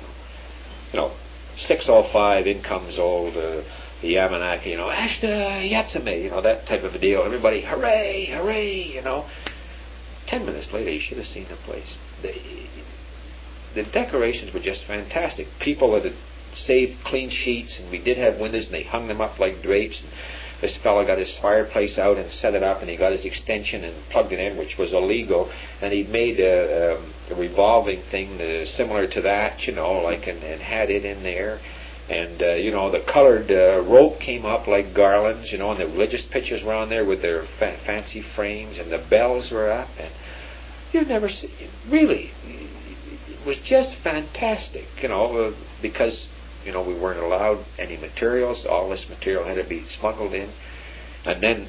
6:05, in comes old the Yamanaki, Ashta Yatsame, that type of a deal. Everybody, hooray, hooray, 10 minutes later, you should have seen the place. The decorations were just fantastic. People that had saved clean sheets, and we did have windows, and they hung them up like drapes. And this fellow got his fireplace out and set it up, and he got his extension and plugged it in, which was illegal. And he made a revolving thing similar to that, and had it in there. And, the colored rope came up like garlands, and the religious pictures were on there with their fancy frames, and the bells were up. And you'd never see, really, it was just fantastic, because, we weren't allowed any materials. All this material had to be smuggled in. And then,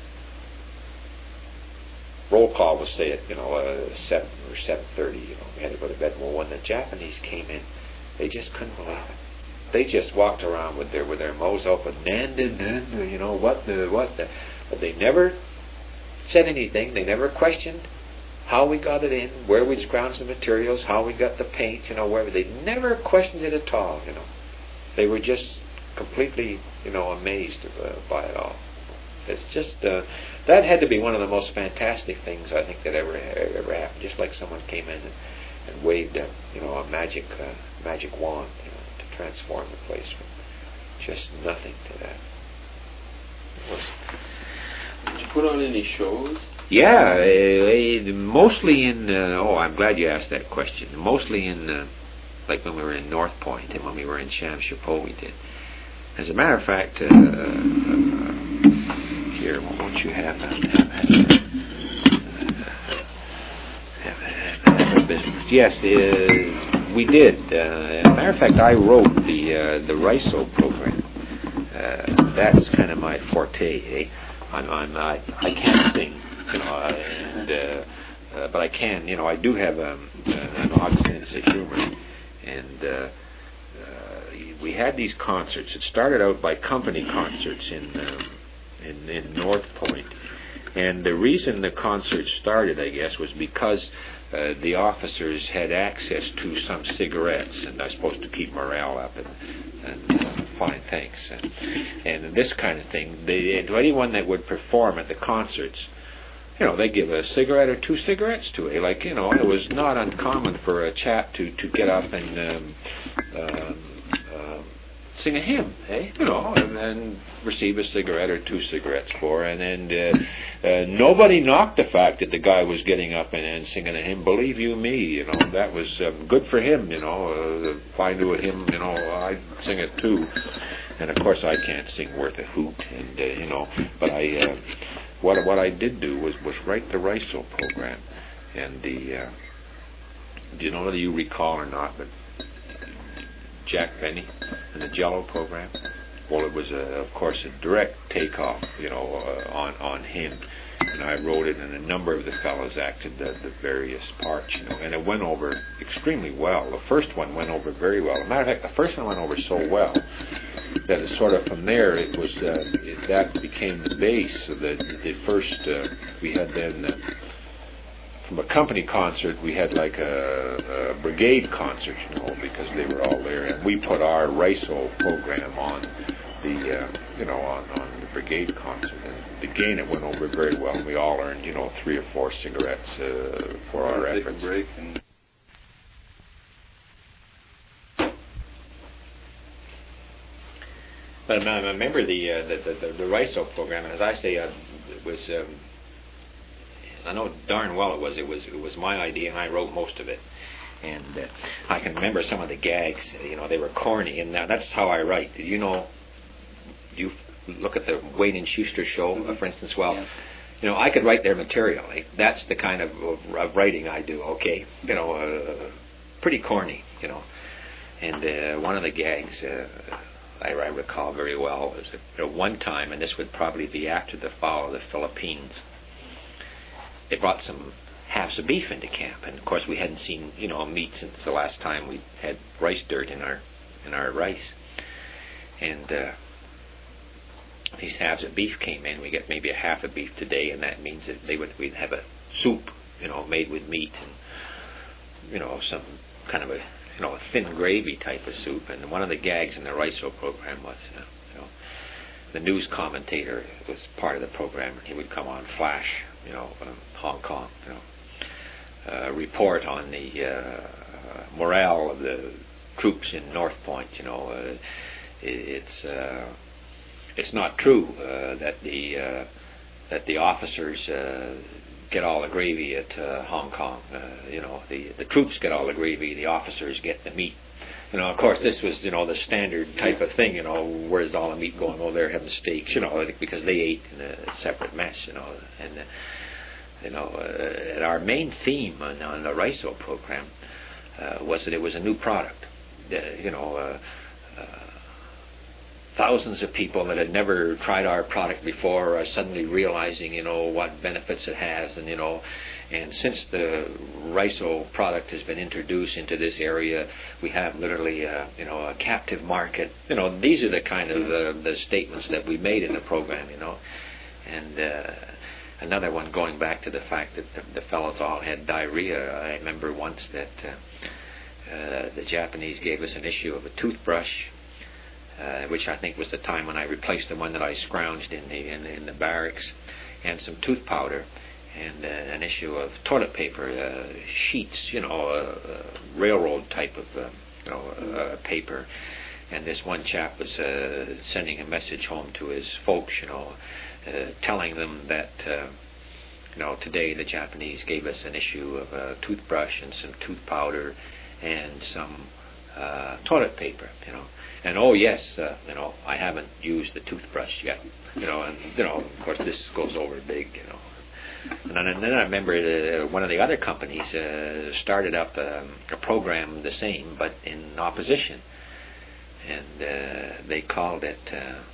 roll call was, say, at, 7 or 7:30, we had to go to bed. Well, when the Japanese came in, they just couldn't believe it. They just walked around with their mouths open, nanda, what the, but they never said anything. They never questioned how we got it in, where we'd scrounged the materials, how we got the paint, wherever. They never questioned it at all, They were just completely, amazed by it all. It's just that had to be one of the most fantastic things I think that ever happened. Just like someone came in and waved a magic wand, to transform the place from just nothing to that. Did you put on any shows? Yeah, mostly in. I'm glad you asked that question. Mostly in, like when we were in North Point and when we were in Chamchapeau, we did. As a matter of fact, here, won't you have a business? Yes, we did. As a matter of fact, I wrote the RISO program. That's kind of my forte. I can't sing, but I can. I do have an odd sense of humor, and we had these concerts. It started out by company concerts in North Point, and the reason the concert started, I guess, was because the officers had access to some cigarettes, and I was supposed to keep morale up and fine thanks and this kind of thing. To anyone that would perform at the concerts, they give a cigarette or 2 cigarettes to it. Like, it was not uncommon for a chap to get up and sing a hymn, and then receive a cigarette or 2 cigarettes for, and then nobody knocked the fact that the guy was getting up and singing a hymn. Believe you me, that was good for him. If I knew a hymn, I'd sing it too. And of course, I can't sing worth a hoot, and but what I did do was write the RISO program, and do you know whether you recall or not, but Jack Benny and the Jello program. Well, it was of course a direct takeoff, on him, and I wrote it, and a number of the fellows acted the various parts, and it went over extremely well. The first one went over very well. As a matter of fact, the first one went over so well that it sort of from there it was that became the base. The first we had then. From a company concert, we had like a brigade concert, because they were all there, and we put our RISO program on the, on the brigade concert, and again it went over very well. And we all earned, 3 or 4 cigarettes for our efforts. Take a break and but I remember the RISO program, and as I say, it was. I know darn well it was my idea, and I wrote most of it. And I can remember some of the gags. They were corny, and that's how I write. You look at the Wayne and Schuster show, for instance. Well, I could write their material. That's the kind of writing I do. Okay, pretty corny. And one of the gags I recall very well was at one time, and this would probably be after the fall of the Philippines, they brought some halves of beef into camp, and of course we hadn't seen meat since the last time we had rice dirt in our rice, and these halves of beef came in. We get maybe a half of beef today, and that means that we'd have a soup, made with meat and some kind of a thin gravy type of soup. And one of the gags in the RISO program was the news commentator was part of the program, and he would come on Flash, Hong Kong, report on the morale of the troops in North Point. It's not true that the officers get all the gravy at Hong Kong. The troops get all the gravy, the officers get the meat. Of course, this was the standard type of thing. Where's all the meat going? Oh, they're having steaks. Because they ate in a separate mess. And our main theme on the RISO program was that it was a new product. Thousands of people that had never tried our product before are suddenly realizing, what benefits it has, and since the RISO product has been introduced into this area, we have literally, a captive market. These are the kind of the statements that we made in the program, and another one going back to the fact that the fellows all had diarrhea. I remember once that the Japanese gave us an issue of a toothbrush, which I think was the time when I replaced the one that I scrounged in the barracks, and some tooth powder, and an issue of toilet paper sheets, railroad type of paper. And this one chap was sending a message home to his folks, telling them that today the Japanese gave us an issue of a toothbrush and some tooth powder and some toilet paper, and oh yes, I haven't used the toothbrush yet, and of course this goes over big, and then I remember one of the other companies started up a program the same but in opposition, and they called it.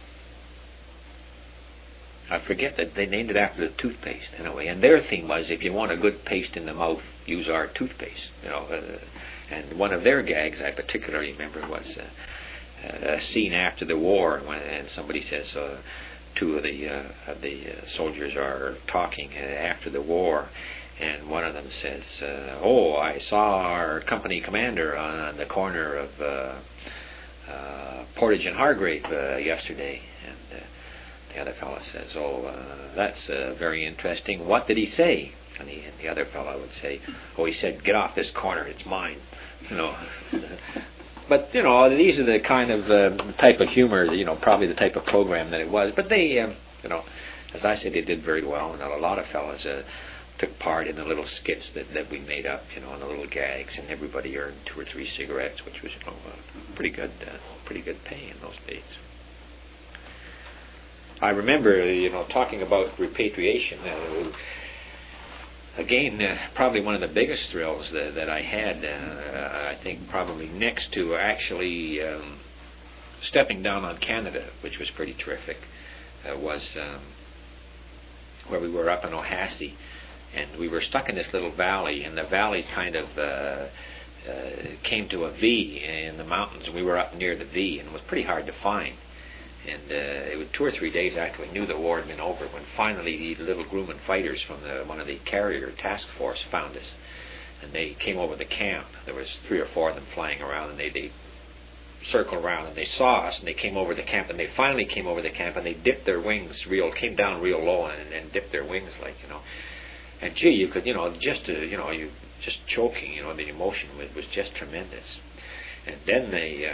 I forget that they named it after the toothpaste anyway, and their theme was, if you want a good paste in the mouth, use our toothpaste. And one of their gags I particularly remember was a scene after the war, and somebody says two of the soldiers are talking after the war, and one of them says, "Oh, I saw our company commander on the corner of Portage and Hargrave yesterday," and the other fellow says, "Oh, that's very interesting. What did he say?" And the other fellow would say, "Oh, he said, get off this corner, it's mine." But these are the kind of type of humor, probably the type of program that it was. But they, as I said, they did very well, and a lot of fellas took part in the little skits that we made up, and the little gags, and everybody earned 2 or 3 cigarettes, which was pretty good pay in those days. I remember, talking about repatriation. Again, probably one of the biggest thrills that I had, I think probably next to actually stepping down on Canada, which was pretty terrific, was where we were up in Ohasee, and we were stuck in this little valley, and the valley kind of came to a V in the mountains, and we were up near the V, and it was pretty hard to find. And it was 2 or 3 days after we knew the war had been over when finally the little Grumman fighters from one of the carrier task force found us. And they came over the camp. There was 3 or 4 of them flying around, and they circled around, and they saw us, and they came over the camp, and they finally came over the camp, and they dipped their wings came down real low, and dipped their wings And gee, you could, you just choking, the emotion was just tremendous. And then they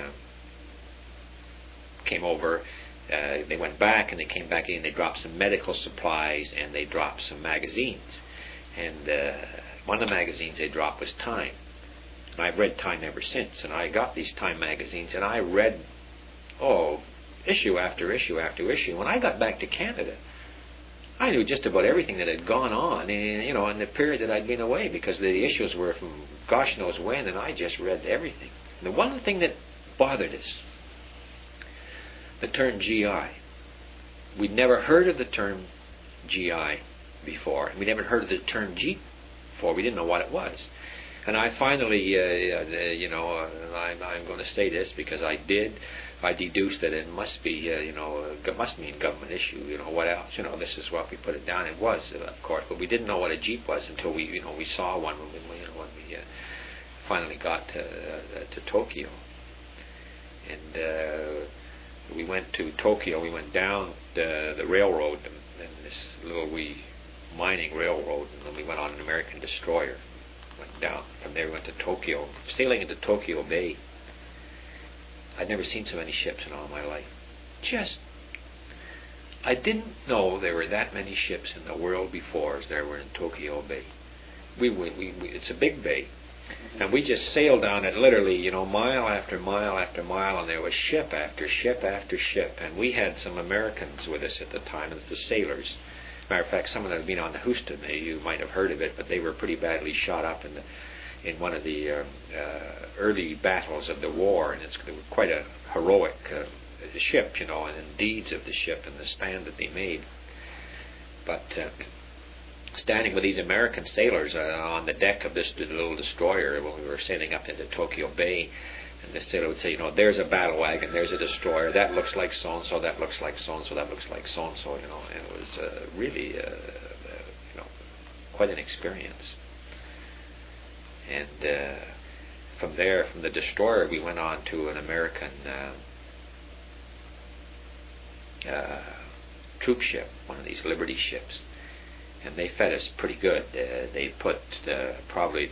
came over. They went back, and they came back in. They dropped some medical supplies, and they dropped some magazines. And one of the magazines they dropped was Time. And I've read Time ever since. And I got these Time magazines, and I read, issue after issue after issue. When I got back to Canada, I knew just about everything that had gone on, in the period that I'd been away, because the issues were from gosh knows when, and I just read everything. The one thing that bothered us, the term GI. We'd never heard of the term GI before. We never heard of the term Jeep before. We didn't know what it was. And I finally, I'm going to say this because I deduced that it must be, it must mean government issue. What else? This is what we put it down. It was, of course, but we didn't know what a Jeep was until we saw one when we finally got to Tokyo. And we went to Tokyo. We went down the railroad, and this little wee mining railroad, and then we went on an American destroyer. Went down from there. We went to Tokyo, sailing into Tokyo Bay. I'd never seen so many ships in all my life. I didn't know there were that many ships in the world before as there were in Tokyo Bay. It's a big bay, and we just sailed down it literally, mile after mile after mile, and there was ship after ship after ship, and we had some Americans with us at the time, as the sailors. Matter of fact, some of them had been on the Houston. You might have heard of it, but they were pretty badly shot up in one of the early battles of the war, and it's quite a heroic ship, and the deeds of the ship and the stand that they made. But standing with these American sailors on the deck of this little destroyer when we were sailing up into Tokyo Bay, and the sailor would say, there's a battle wagon, there's a destroyer, that looks like so-and-so, that looks like so-and-so, that looks like so-and-so, and it was really, quite an experience. And from there, from the destroyer, we went on to an American troop ship, one of these Liberty ships, and they fed us pretty good. They put put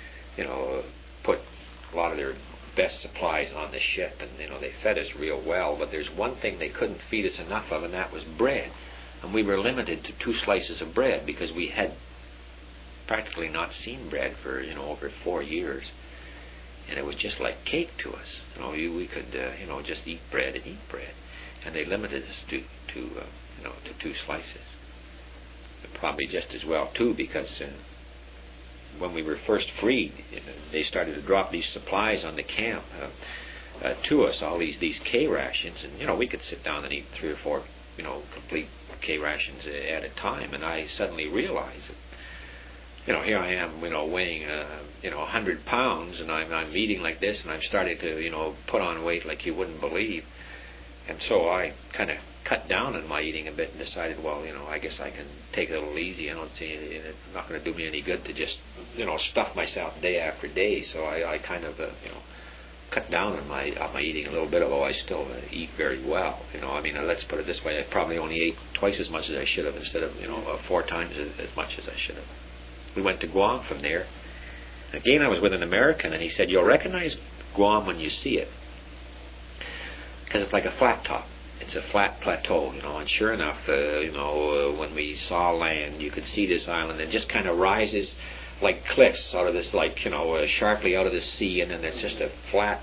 a lot of their best supplies on the ship, and they fed us real well. But there's one thing they couldn't feed us enough of, and that was bread. And we were limited to 2 slices of bread because we had practically not seen bread for over 4 years, and it was just like cake to us. We could just eat bread, and they limited us to 2 slices. Probably just as well too, because when we were first freed, they started to drop these supplies on the camp to us, all these K rations, and we could sit down and eat 3 or 4 complete K rations at a time. And I suddenly realized that here I am, weighing 100 pounds, and I'm eating like this, and I'm starting to put on weight like you wouldn't believe. And so I kind of cut down on my eating a bit and decided, well, I guess I can take it a little easy. I don't see it's not going to do me any good to just stuff myself day after day. So I kind of cut down on my eating a little bit, although I still eat very well. Let's put it this way: I probably only ate twice as much as I should have instead of 4 times as much as I should have. We went to Guam from there. Again, I was with an American, and he said, "You'll recognize Guam when you see it, because it's like a flat top. It's a flat plateau, and sure enough, when we saw land, you could see this island. It just kind of rises like cliffs out of this, sharply out of the sea, and then it's just a flat,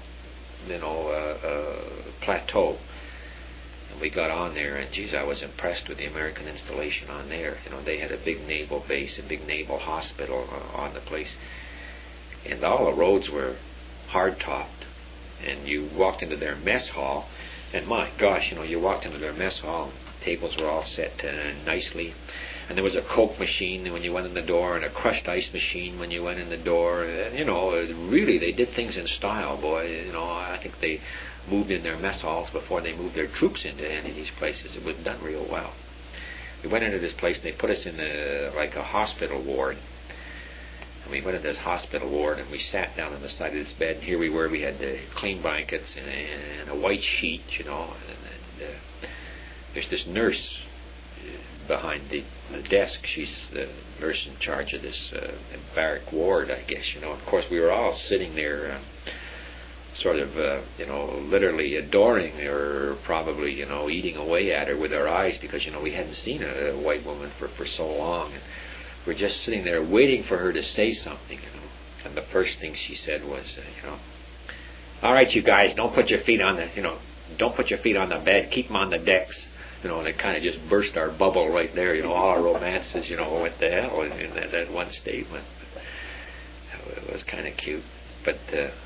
plateau. And we got on there, and geez, I was impressed with the American installation on there. They had a big naval base, a big naval hospital on the place, and all the roads were hard-topped. And you walked into their mess hall, and my gosh, you walked into their mess hall, tables were all set nicely, and there was a Coke machine when you went in the door, and a crushed ice machine when you went in the door. And, really, they did things in style, boy. I think they moved in their mess halls before they moved their troops into any of these places. It was done real well. We went into this place, and they put us in a hospital ward. And we went into this hospital ward, and we sat down on the side of this bed. And here we were. We had clean blankets and a white sheet, and there's this nurse behind the desk. She's the nurse in charge of this barrack ward, I guess. Of course, we were all sitting there, sort of, literally adoring her, probably, eating away at her with our eyes, because we hadn't seen a white woman for so long. And we're just sitting there waiting for her to say something, And the first thing she said was, "All right, you guys, don't put your feet on the, don't put your feet on the bed. Keep them on the decks." And it kind of just burst our bubble right there. All our romances, what the hell in that one statement. It was kind of cute, but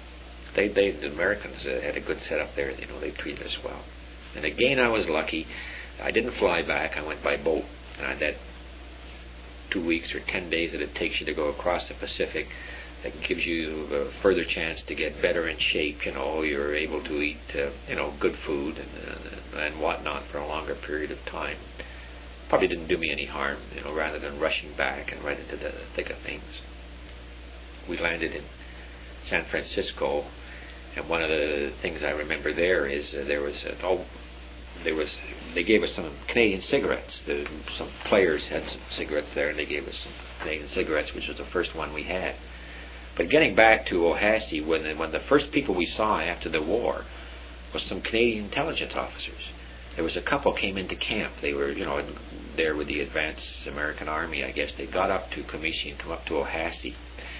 the Americans had a good setup there. You know, they treated us well. And again, I was lucky. I didn't fly back. I went by boat. And I had that 2 weeks or 10 days that it takes you to go across the Pacific. That gives you a further chance to get better in shape. You know, you're able to eat, you know, good food and whatnot for a longer period of time. Probably didn't do me any harm, you know, rather than rushing back and right into the thick of things. We landed in San Francisco, and one of the things I remember there is they gave us some Canadian cigarettes. Some players had some cigarettes there, and they gave us some Canadian cigarettes, which was the first one we had. But getting back to Ohasee, when the first people we saw after the war was some Canadian intelligence officers. There was a couple came into camp. They were, you know, there with the advanced American Army, I guess. They got up to Comichee and come up to Ohasee.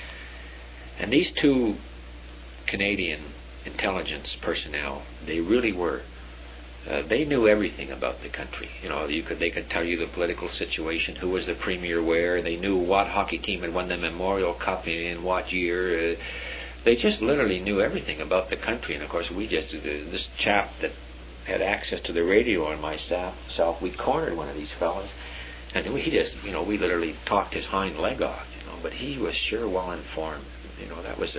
And these two Canadian intelligence personnel, they really were. They knew everything about the country. You know, they could tell you the political situation, who was the premier where. They knew what hockey team had won the Memorial Cup in what year. They just literally knew everything about the country. And of course, this chap that had access to the radio and myself, we cornered one of these fellas, and he just, you know, we literally talked his hind leg off, you know. But he was sure well informed. You know, that was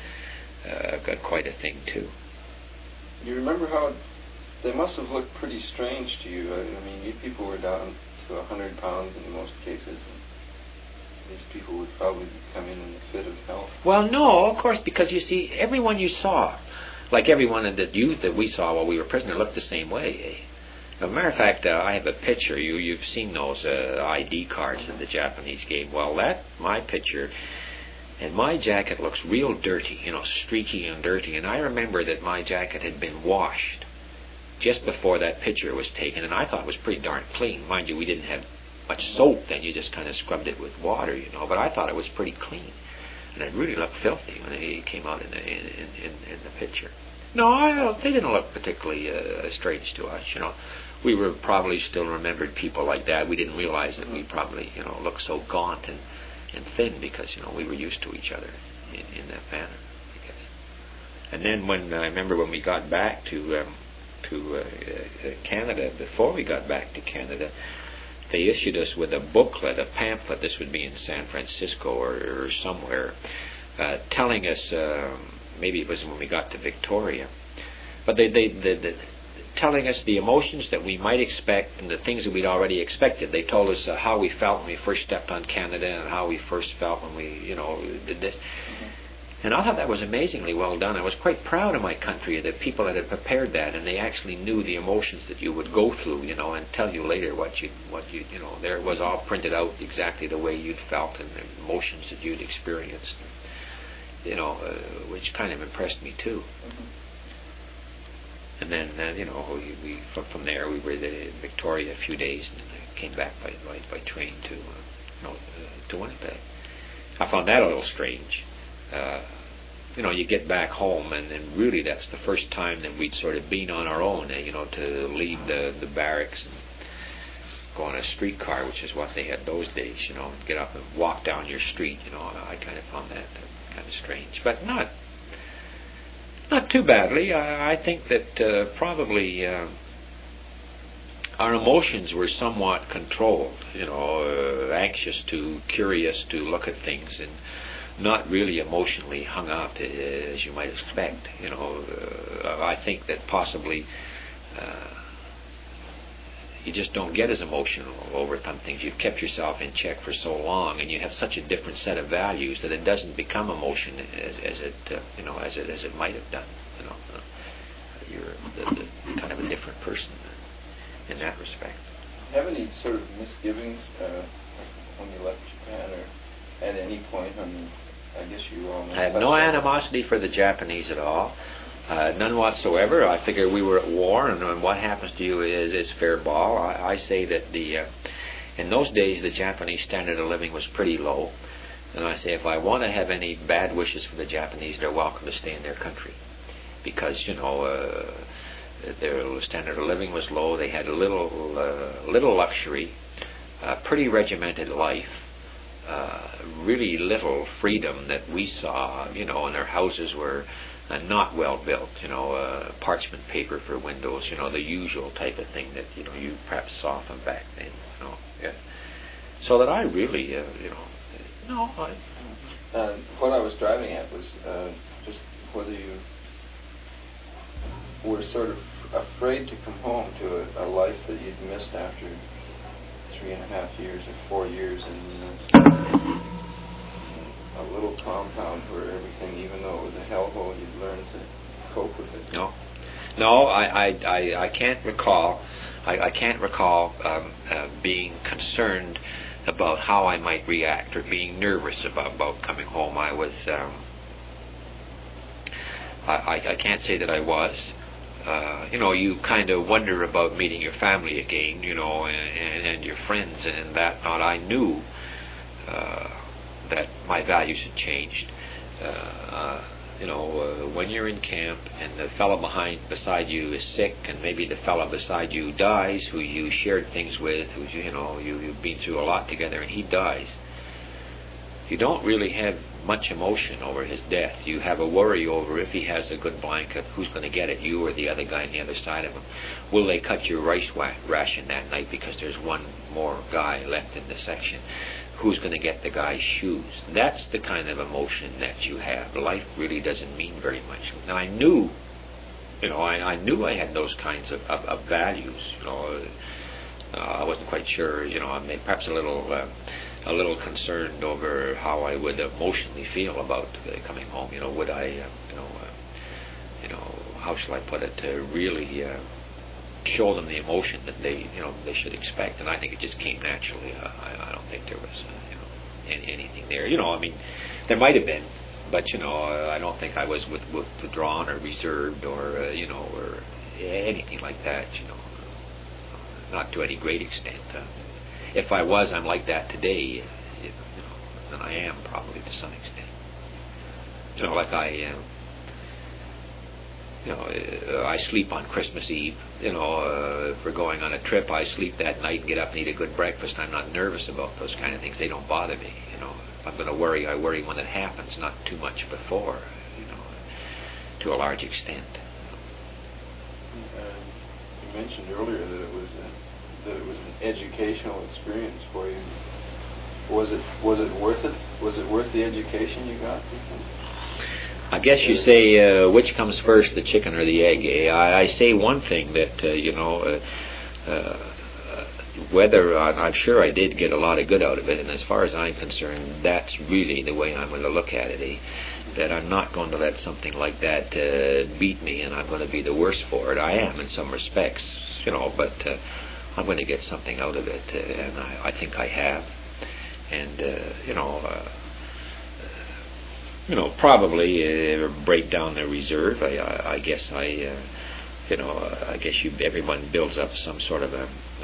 got quite a thing too. You remember how they must have looked pretty strange to you? I mean, you people were down to 100 pounds in most cases, and these people would probably come in a fit of health. Well, no, of course, because you see, everyone you saw, like everyone that we saw while we were prisoner, looked the same way. As a matter of fact, I have a picture. You've seen those ID cards that the Japanese gave. Well, my picture. And my jacket looks real dirty, you know, streaky and dirty. And I remember that my jacket had been washed just before that picture was taken, and I thought it was pretty darn clean. Mind you, we didn't have much soap then. You just kind of scrubbed it with water, you know. But I thought it was pretty clean, and it really looked filthy when it came out in the picture. No, they didn't look particularly strange to us, you know. We were probably still remembered people like that. We didn't realize that we probably, you know, looked so gaunt and thin because, you know, we were used to each other in that manner, I guess. And then I remember when we got back to Canada, before we got back to Canada, they issued us with a booklet, a pamphlet. This would be in San Francisco or somewhere, telling us, maybe it was when we got to Victoria, but they telling us the emotions that we might expect and the things that we'd already expected. They told us how we felt when we first stepped on Canada and how we first felt when we, you know, did this. Mm-hmm. And I thought that was amazingly well done. I was quite proud of my country, the people that had prepared that, and they actually knew the emotions that you would go through, you know, and tell you later what you know, there it was all printed out exactly the way you'd felt and the emotions that you'd experienced, you know, which kind of impressed me too. Mm-hmm. And then, you know, we from there we were in Victoria a few days, and then came back by train to Winnipeg. I found that a little strange. You know, you get back home, and really that's the first time that we'd sort of been on our own. You know, to leave the barracks and go on a streetcar, which is what they had those days. You know, and get up and walk down your street. You know, I kind of found that kind of strange, but not too badly. I think that probably our emotions were somewhat controlled, you know, anxious to, curious to look at things, and not really emotionally hung up as you might expect. You know, I think that possibly you just don't get as emotional over some things. You've kept yourself in check for so long, and you have such a different set of values that it doesn't become emotion as it might have done. You know, you're the kind of a different person in that respect. Do you have any sort of misgivings when you left Japan, or at any point? I guess you were almost. I have no animosity for the Japanese at all. None whatsoever. I figure we were at war, and what happens to you is fair ball. I say that in those days the Japanese standard of living was pretty low, and I say if I want to have any bad wishes for the Japanese, they're welcome to stay in their country, because you know their standard of living was low. They had little luxury, pretty regimented life. Really little freedom that we saw, you know, and their houses were and not well built, parchment paper for windows, the usual type of thing that you perhaps saw from back then, yeah. So that I really, what I was driving at was just whether you were sort of afraid to come home to a life that you'd missed after 3.5 years or 4 years in a little compound where everything, even though it was a hellhole, you'd learned to cope with it. No, I can't recall. I can't recall being concerned about how I might react or being nervous about coming home. I was. I can't say that I was. You kind of wonder about meeting your family again, and your friends and that. Not I knew that my values had changed. When you're in camp and the fellow beside you is sick, and maybe the fellow beside you dies, who you shared things with, who you've been through a lot together, and he dies, you don't really have much emotion over his death. You have a worry over if he has a good blanket, who's going to get it, you or the other guy on the other side of him. Will they cut your rice ration that night because there's one more guy left in the section? Who's going to get the guy's shoes? That's the kind of emotion that you have. Life really doesn't mean very much. Now I knew, I knew I had those kinds of values. I wasn't quite sure. I perhaps a little concerned over how I would emotionally feel about coming home. Would I, how shall I put it? Really show them the emotion that they should expect, and I think it just came naturally. I don't think there was anything there. There might have been, but I don't think I was withdrawn or reserved or or anything like that. Not to any great extent. If I was, I'm like that today. Then I am probably to some extent. Like I sleep on Christmas Eve. If we're going on a trip, I sleep that night and get up and eat a good breakfast. I'm not nervous about those kind of things. They don't bother me. If I'm going to worry, I worry when it happens, not too much before. To a large extent. You mentioned earlier that it was an educational experience for you. Was it worth it? Was it worth the education you got? I guess you say, which comes first, the chicken or the egg? I say one thing that, whether I'm sure I did get a lot of good out of it, and as far as I'm concerned, that's really the way I'm going to look at it. That I'm not going to let something like that beat me, and I'm going to be the worse for it. I am in some respects, but I'm going to get something out of it, and I think I have. And probably break down the reserve. I guess everyone builds up some sort of a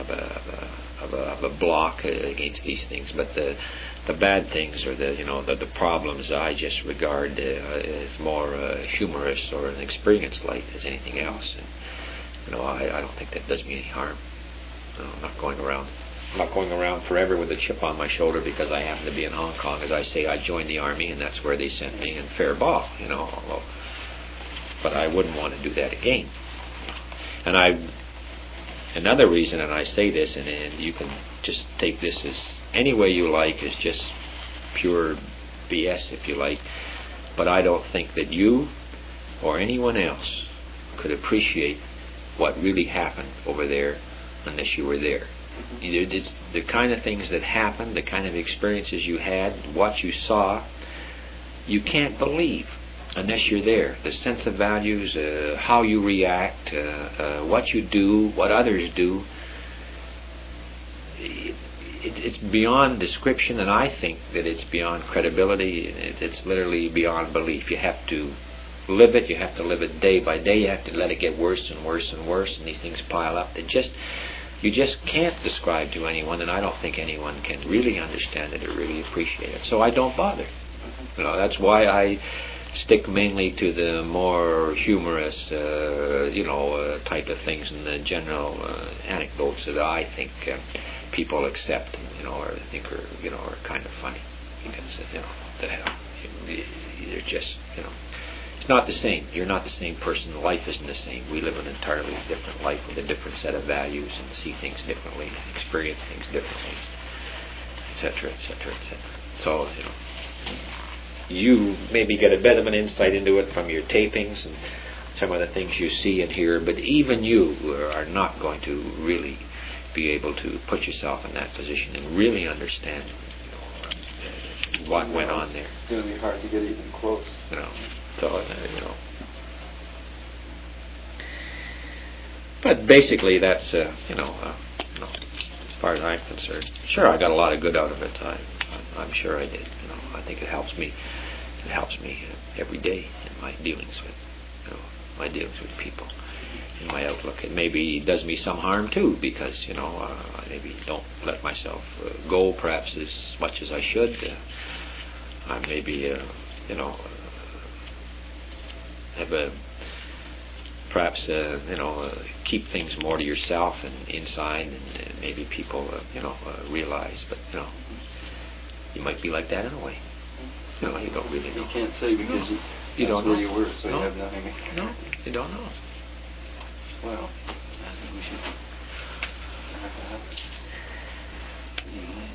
block against these things. But the bad things or the problems I just regard as more humorous or an experience like as anything else. And, I don't think that does me any harm. I'm not going around forever with a chip on my shoulder because I happen to be in Hong Kong. As I say, I joined the army and that's where they sent me, and fair ball, but I wouldn't want to do that again. And another reason, and I say this, and you can just take this as any way you like, is just pure BS if you like, but I don't think that you or anyone else could appreciate what really happened over there unless you were there. It's the kind of things that happened, the kind of experiences you had, what you saw, you can't believe unless you're there. The sense of values, how you react, what you do, what others do, it's beyond description, and I think that it's beyond credibility. It's literally beyond belief. You have to live it. You have to live it day by day. You have to let it get worse and worse and worse, and these things pile up. You just can't describe to anyone, and I don't think anyone can really understand it or really appreciate it. So I don't bother. That's why I stick mainly to the more humorous, type of things and the general anecdotes that I think people accept, or think are kind of funny, because they're just, It's not the same. You're not the same person. Life isn't the same. We live an entirely different life with a different set of values and see things differently, experience things differently, etc., etc., etc. So, you maybe get a bit of an insight into it from your tapings and some of the things you see and hear, but even you are not going to really be able to put yourself in that position and really understand what went on there. It's going to be hard to get even close. But basically, that's as far as I'm concerned. Sure, I got a lot of good out of it. I'm sure I did. I think it helps me. It helps me every day in my dealings with, people, in my outlook. It maybe does me some harm too, because I maybe don't let myself go perhaps as much as I should. I maybe have a perhaps keep things more to yourself and inside, and maybe people realize, but you might be like that in a way. You don't really know. You can't say because you don't know where you were, so you have nothing. No, you don't know. Well, I think we should wrap it up.